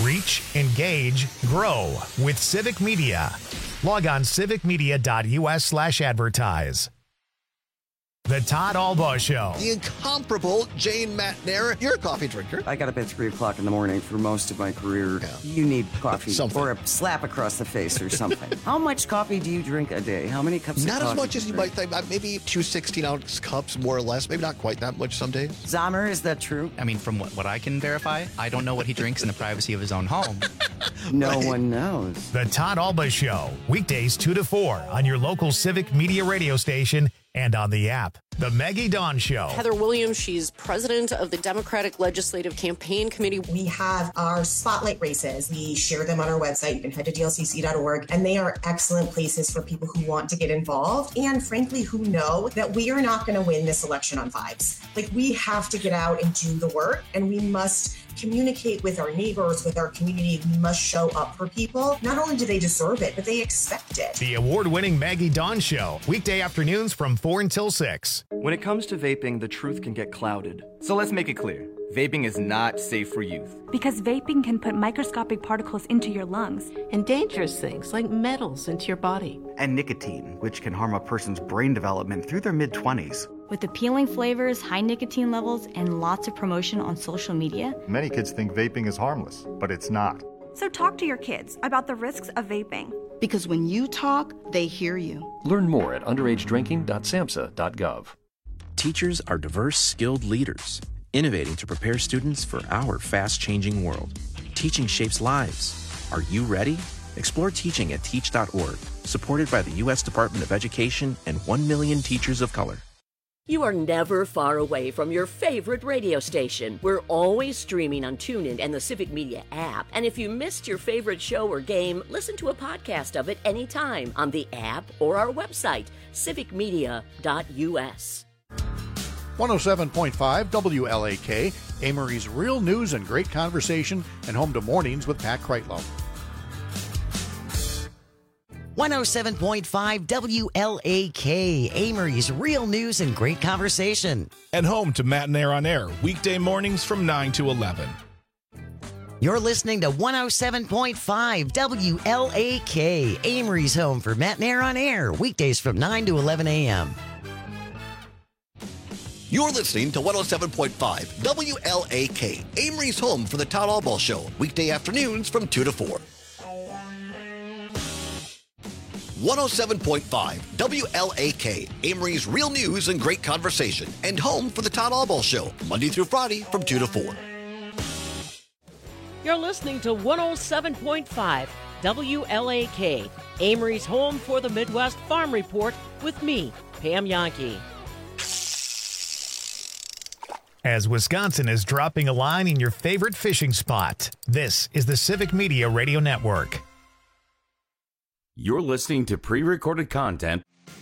Reach, engage, grow with Civic Media. Log on civicmedia.us slash advertise. The Todd Albaugh Show. The incomparable Jane Matnair. You're a coffee drinker. I got up at three o'clock in the morning for most of my career. Yeah. You need coffee something. Or a slap across the face or something. How much coffee do you drink a day? How many cups not of coffee? Not as much as you might think. Maybe two sixteen-ounce cups, more or less. Maybe not quite that much some days. Zamer, is that true? I mean, from what, what I can verify, I don't know what he drinks in the privacy of his own home. No right. one knows. The Todd Albaugh Show. Weekdays two to four on your local Civic Media radio station and on the app. The Maggie Dawn Show. Heather Williams, she's president of the Democratic Legislative Campaign Committee. We have our spotlight races. We share them on our website. You can head to D L C C dot org, and they are excellent places for people who want to get involved and, frankly, who know that we are not going to win this election on vibes. Like, we have to get out and do the work, and we must communicate with our neighbors, with our community. We must show up for people. Not only do they deserve it, but they expect it. The award-winning Maggie Dawn Show. Weekday afternoons from four until six. When it comes to vaping, the truth can get clouded. So let's make it clear. Vaping is not safe for youth. Because vaping can put microscopic particles into your lungs. And dangerous things like metals into your body. And nicotine, which can harm a person's brain development through their mid-twenties. With appealing flavors, high nicotine levels, and lots of promotion on social media. Many kids think vaping is harmless, but it's not. So talk to your kids about the risks of vaping. Because when you talk, they hear you. Learn more at underage drinking dot samhsa dot gov. Teachers are diverse, skilled leaders, innovating to prepare students for our fast-changing world. Teaching shapes lives. Are you ready? Explore teaching at teach dot org, supported by the U S Department of Education and one million teachers of color. You are never far away from your favorite radio station. We're always streaming on TuneIn and the Civic Media app. And if you missed your favorite show or game, listen to a podcast of it anytime on the app or our website, civic media dot u s. one oh seven point five W L A K, Amory's real news and great conversation, and home to Mornings with Pat Kreitlow. one oh seven point five W L A K, Amory's real news and great conversation. And home to Matt and Air on Air, weekday mornings from nine to eleven. You're listening to one oh seven point five W L A K, Amory's home for Matt and Air on Air, weekdays from nine to eleven a.m. You're listening to one oh seven point five W L A K, Amory's home for the Todd Albaugh Show, weekday afternoons from two to four. one oh seven point five W L A K, Amory's real news and great conversation, and home for the Todd Albaugh Show, Monday through Friday from two to four. You're listening to one oh seven point five W L A K, Amory's home for the Midwest Farm Report with me, Pam Yankee. As Wisconsin is dropping a line in your favorite fishing spot, this is the Civic Media Radio Network. You're listening to pre-recorded content.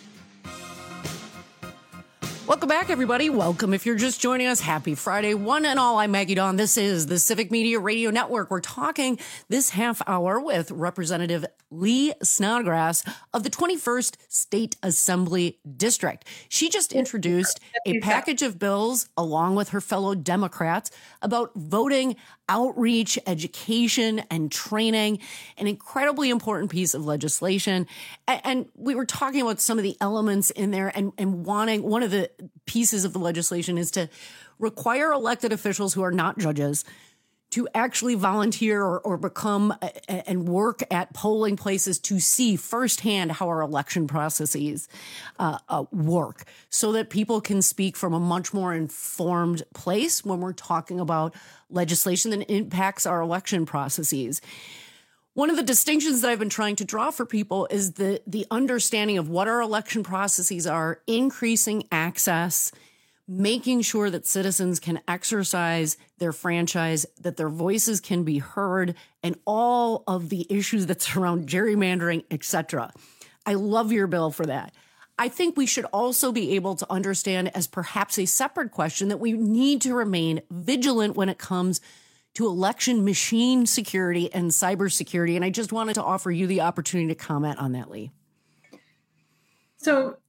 Welcome back, everybody. Welcome. If you're just joining us, happy Friday. One and all, I'm Maggie Dawn. This is the Civic Media Radio Network. We're talking this half hour with Representative Lee Snodgrass of the twenty-first State Assembly District. She just introduced a package of bills along with her fellow Democrats about voting outreach, education, and training, an incredibly important piece of legislation. And we were talking about some of the elements in there and, and wanting, one of the pieces of the legislation is to require elected officials who are not judges to actually volunteer or, or become a, and work at polling places to see firsthand how our election processes uh, uh, work so that people can speak from a much more informed place when we're talking about legislation that impacts our election processes. One of the distinctions that I've been trying to draw for people is the, the understanding of what our election processes are, increasing access, making sure that citizens can exercise their franchise, that their voices can be heard, and all of the issues that surround gerrymandering, et cetera. I love your bill for that. I think we should also be able to understand as perhaps a separate question that we need to remain vigilant when it comes to election machine security and cybersecurity. And I just wanted to offer you the opportunity to comment on that, Lee. So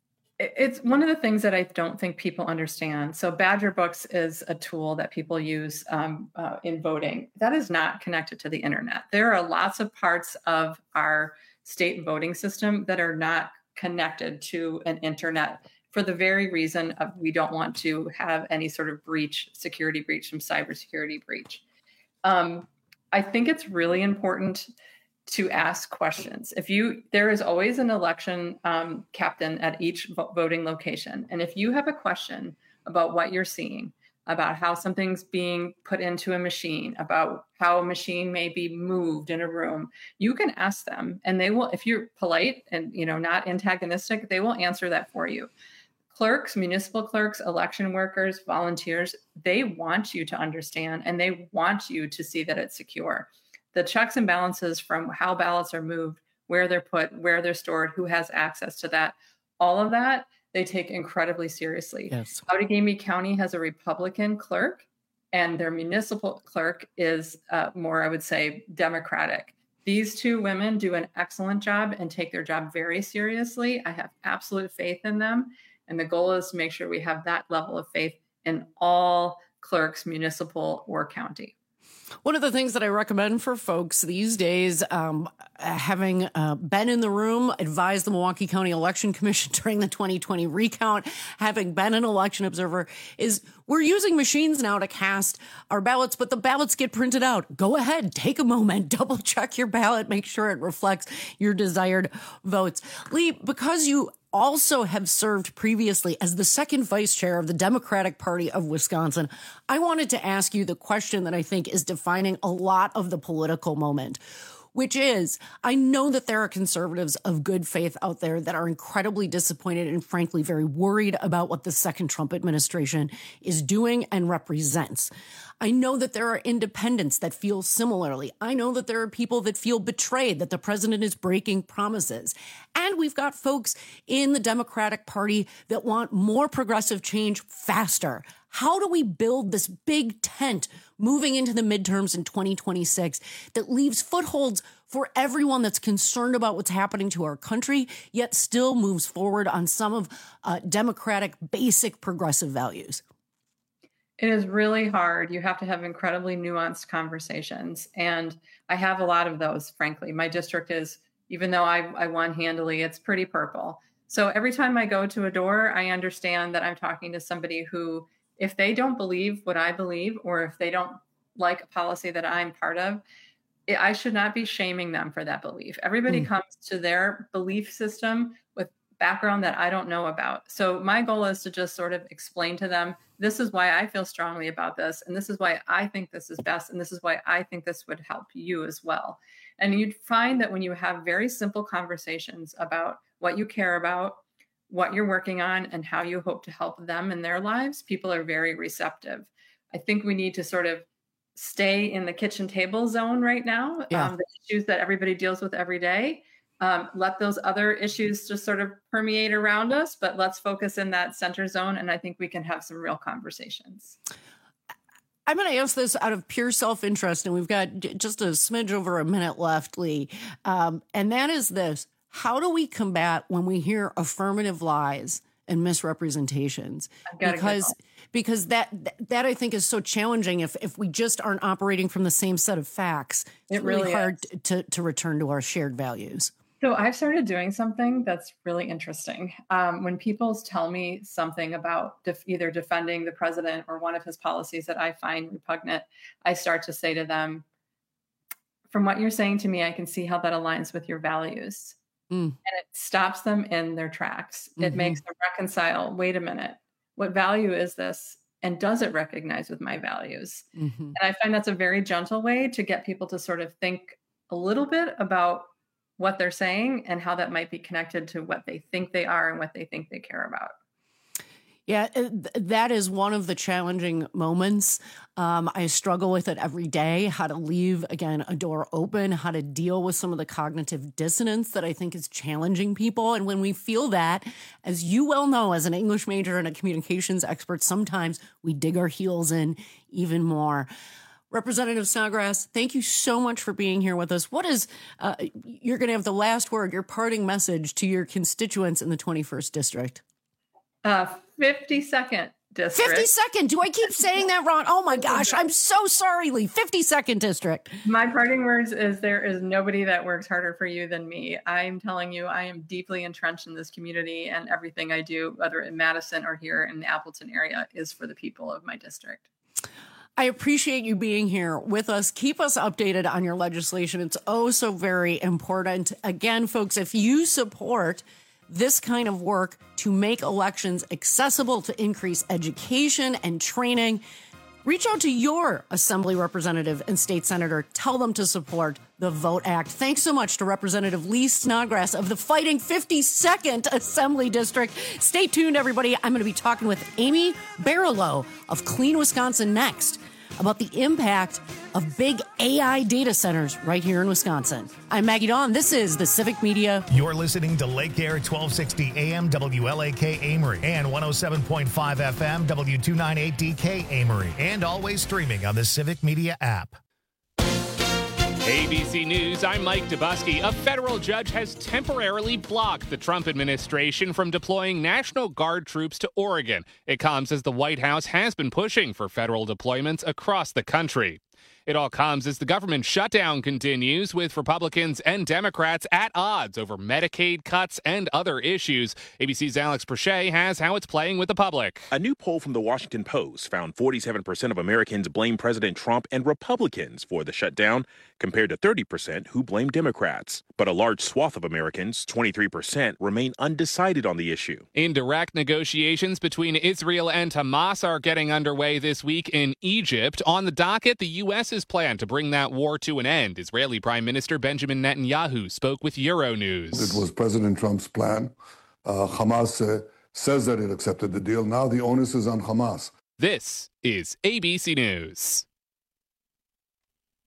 It's one of the things that I don't think people understand. So Badger Books is a tool that people use um, uh, in voting. That is not connected to the internet. There are lots of parts of our state voting system that are not connected to an internet for the very reason of we don't want to have any sort of breach, security breach from cybersecurity breach. Um, I think it's really important to ask questions. If you, there is always an election um, captain at each vo- voting location. And if you have a question about what you're seeing, about how something's being put into a machine, about how a machine may be moved in a room, you can ask them and they will, if you're polite and, you know, not antagonistic, they will answer that for you. Clerks, municipal clerks, election workers, volunteers, they want you to understand and they want you to see that it's secure. The checks and balances from how ballots are moved, where they're put, where they're stored, who has access to that, all of that, they take incredibly seriously. Yes. Outagamie County has a Republican clerk, and their municipal clerk is uh, more, I would say, Democratic. These two women do an excellent job and take their job very seriously. I have absolute faith in them. And the goal is to make sure we have that level of faith in all clerks, municipal or county. One of the things that I recommend for folks these days, um, having uh, been in the room, advised the Milwaukee County Election Commission during the twenty twenty recount, having been an election observer, is we're using machines now to cast our ballots, but the ballots get printed out. Go ahead, take a moment, double check your ballot, make sure it reflects your desired votes. Lee, because you also have served previously as the second vice chair of the Democratic Party of Wisconsin, I wanted to ask you the question that I think is defining a lot of the political moment, which is, I know that there are conservatives of good faith out there that are incredibly disappointed and frankly very worried about what the second Trump administration is doing and represents. I know that there are independents that feel similarly. I know that there are people that feel betrayed that the president is breaking promises. And we've got folks in the Democratic Party that want more progressive change faster. How do we build this big tent moving into the midterms in twenty twenty-six that leaves footholds for everyone that's concerned about what's happening to our country, yet still moves forward on some of uh, Democratic basic progressive values? It is really hard. You have to have incredibly nuanced conversations. And I have a lot of those, frankly. My district is, even though I, I won handily, it's pretty purple. So every time I go to a door, I understand that I'm talking to somebody who, if they don't believe what I believe, or if they don't like a policy that I'm part of, I should not be shaming them for that belief. Everybody mm. comes to their belief system with background that I don't know about. So my goal is to just sort of explain to them, this is why I feel strongly about this, and this is why I think this is best, and this is why I think this would help you as well. And you'd find that when you have very simple conversations about what you care about, what you're working on, and how you hope to help them in their lives, people are very receptive. I think we need to sort of stay in the kitchen table zone right now, yeah. um, the issues that everybody deals with every day. Um, let those other issues just sort of permeate around us, but let's focus in that center zone. And I think we can have some real conversations. I'm going to ask this out of pure self-interest, and we've got just a smidge over a minute left, Lee. Um, and that is this. How do we combat when we hear affirmative lies and misrepresentations? Because because that that I think is so challenging if if we just aren't operating from the same set of facts. It's it really really hard is. to to return to our shared values. So I've started doing something that's really interesting. Um, when people tell me something about def- either defending the president or one of his policies that I find repugnant, I start to say to them, from what you're saying to me, I can see how that aligns with your values. Mm. And it stops them in their tracks. It mm-hmm. makes them reconcile, wait a minute, what value is this? And does it recognize with my values? Mm-hmm. And I find that's a very gentle way to get people to sort of think a little bit about what they're saying and how that might be connected to what they think they are and what they think they care about. Yeah, that is one of the challenging moments. Um, I struggle with it every day, how to leave, again, a door open, how to deal with some of the cognitive dissonance that I think is challenging people. And when we feel that, as you well know, as an English major and a communications expert, sometimes we dig our heels in even more. Representative Snodgrass, thank you so much for being here with us. What is, uh, you're going to have the last word, your parting message to your constituents in the twenty-first district? Uh, fifty-second district. fifty-second. Do I keep saying that wrong? Oh my gosh. I'm so sorry, Lee. fifty-second district. My parting words is there is nobody that works harder for you than me. I'm telling you, I am deeply entrenched in this community, and everything I do, whether in Madison or here in the Appleton area, is for the people of my district. I appreciate you being here with us. Keep us updated on your legislation. It's oh so very important. Again, folks, if you support this kind of work to make elections accessible, to increase education and training, reach out to your assembly representative and state senator. Tell them to support the VOTE Act. Thanks so much to Representative Lee Snodgrass of the Fighting fifty-second Assembly District. Stay tuned, everybody. I'm going to be talking with Amy Barlow of Clean Wisconsin next about the impact of big A I data centers right here in Wisconsin. I'm Maggie Dawn. This is the Civic Media. You're listening to Lake Air twelve sixty A M W L A K Amory and one oh seven point five F M W two ninety-eight D K Amory, and always streaming on the Civic Media app. A B C News, I'm Mike Dubusky. A federal judge has temporarily blocked the Trump administration from deploying National Guard troops to Oregon. It comes as the White House has been pushing for federal deployments across the country. It all comes as the government shutdown continues, with Republicans and Democrats at odds over Medicaid cuts and other issues. A B C's Alex Perche has how it's playing with the public. A new poll from the Washington Post found forty-seven percent of Americans blame President Trump and Republicans for the shutdown, compared to thirty percent who blame Democrats. But a large swath of Americans, twenty-three percent, remain undecided on the issue. Indirect negotiations between Israel and Hamas are getting underway this week in Egypt. On the docket, the U S is plan to bring that war to an end. Israeli Prime Minister Benjamin Netanyahu spoke with Euronews. It was President Trump's plan. Uh, Hamas uh, says that it accepted the deal. Now the onus is on Hamas. This is A B C News.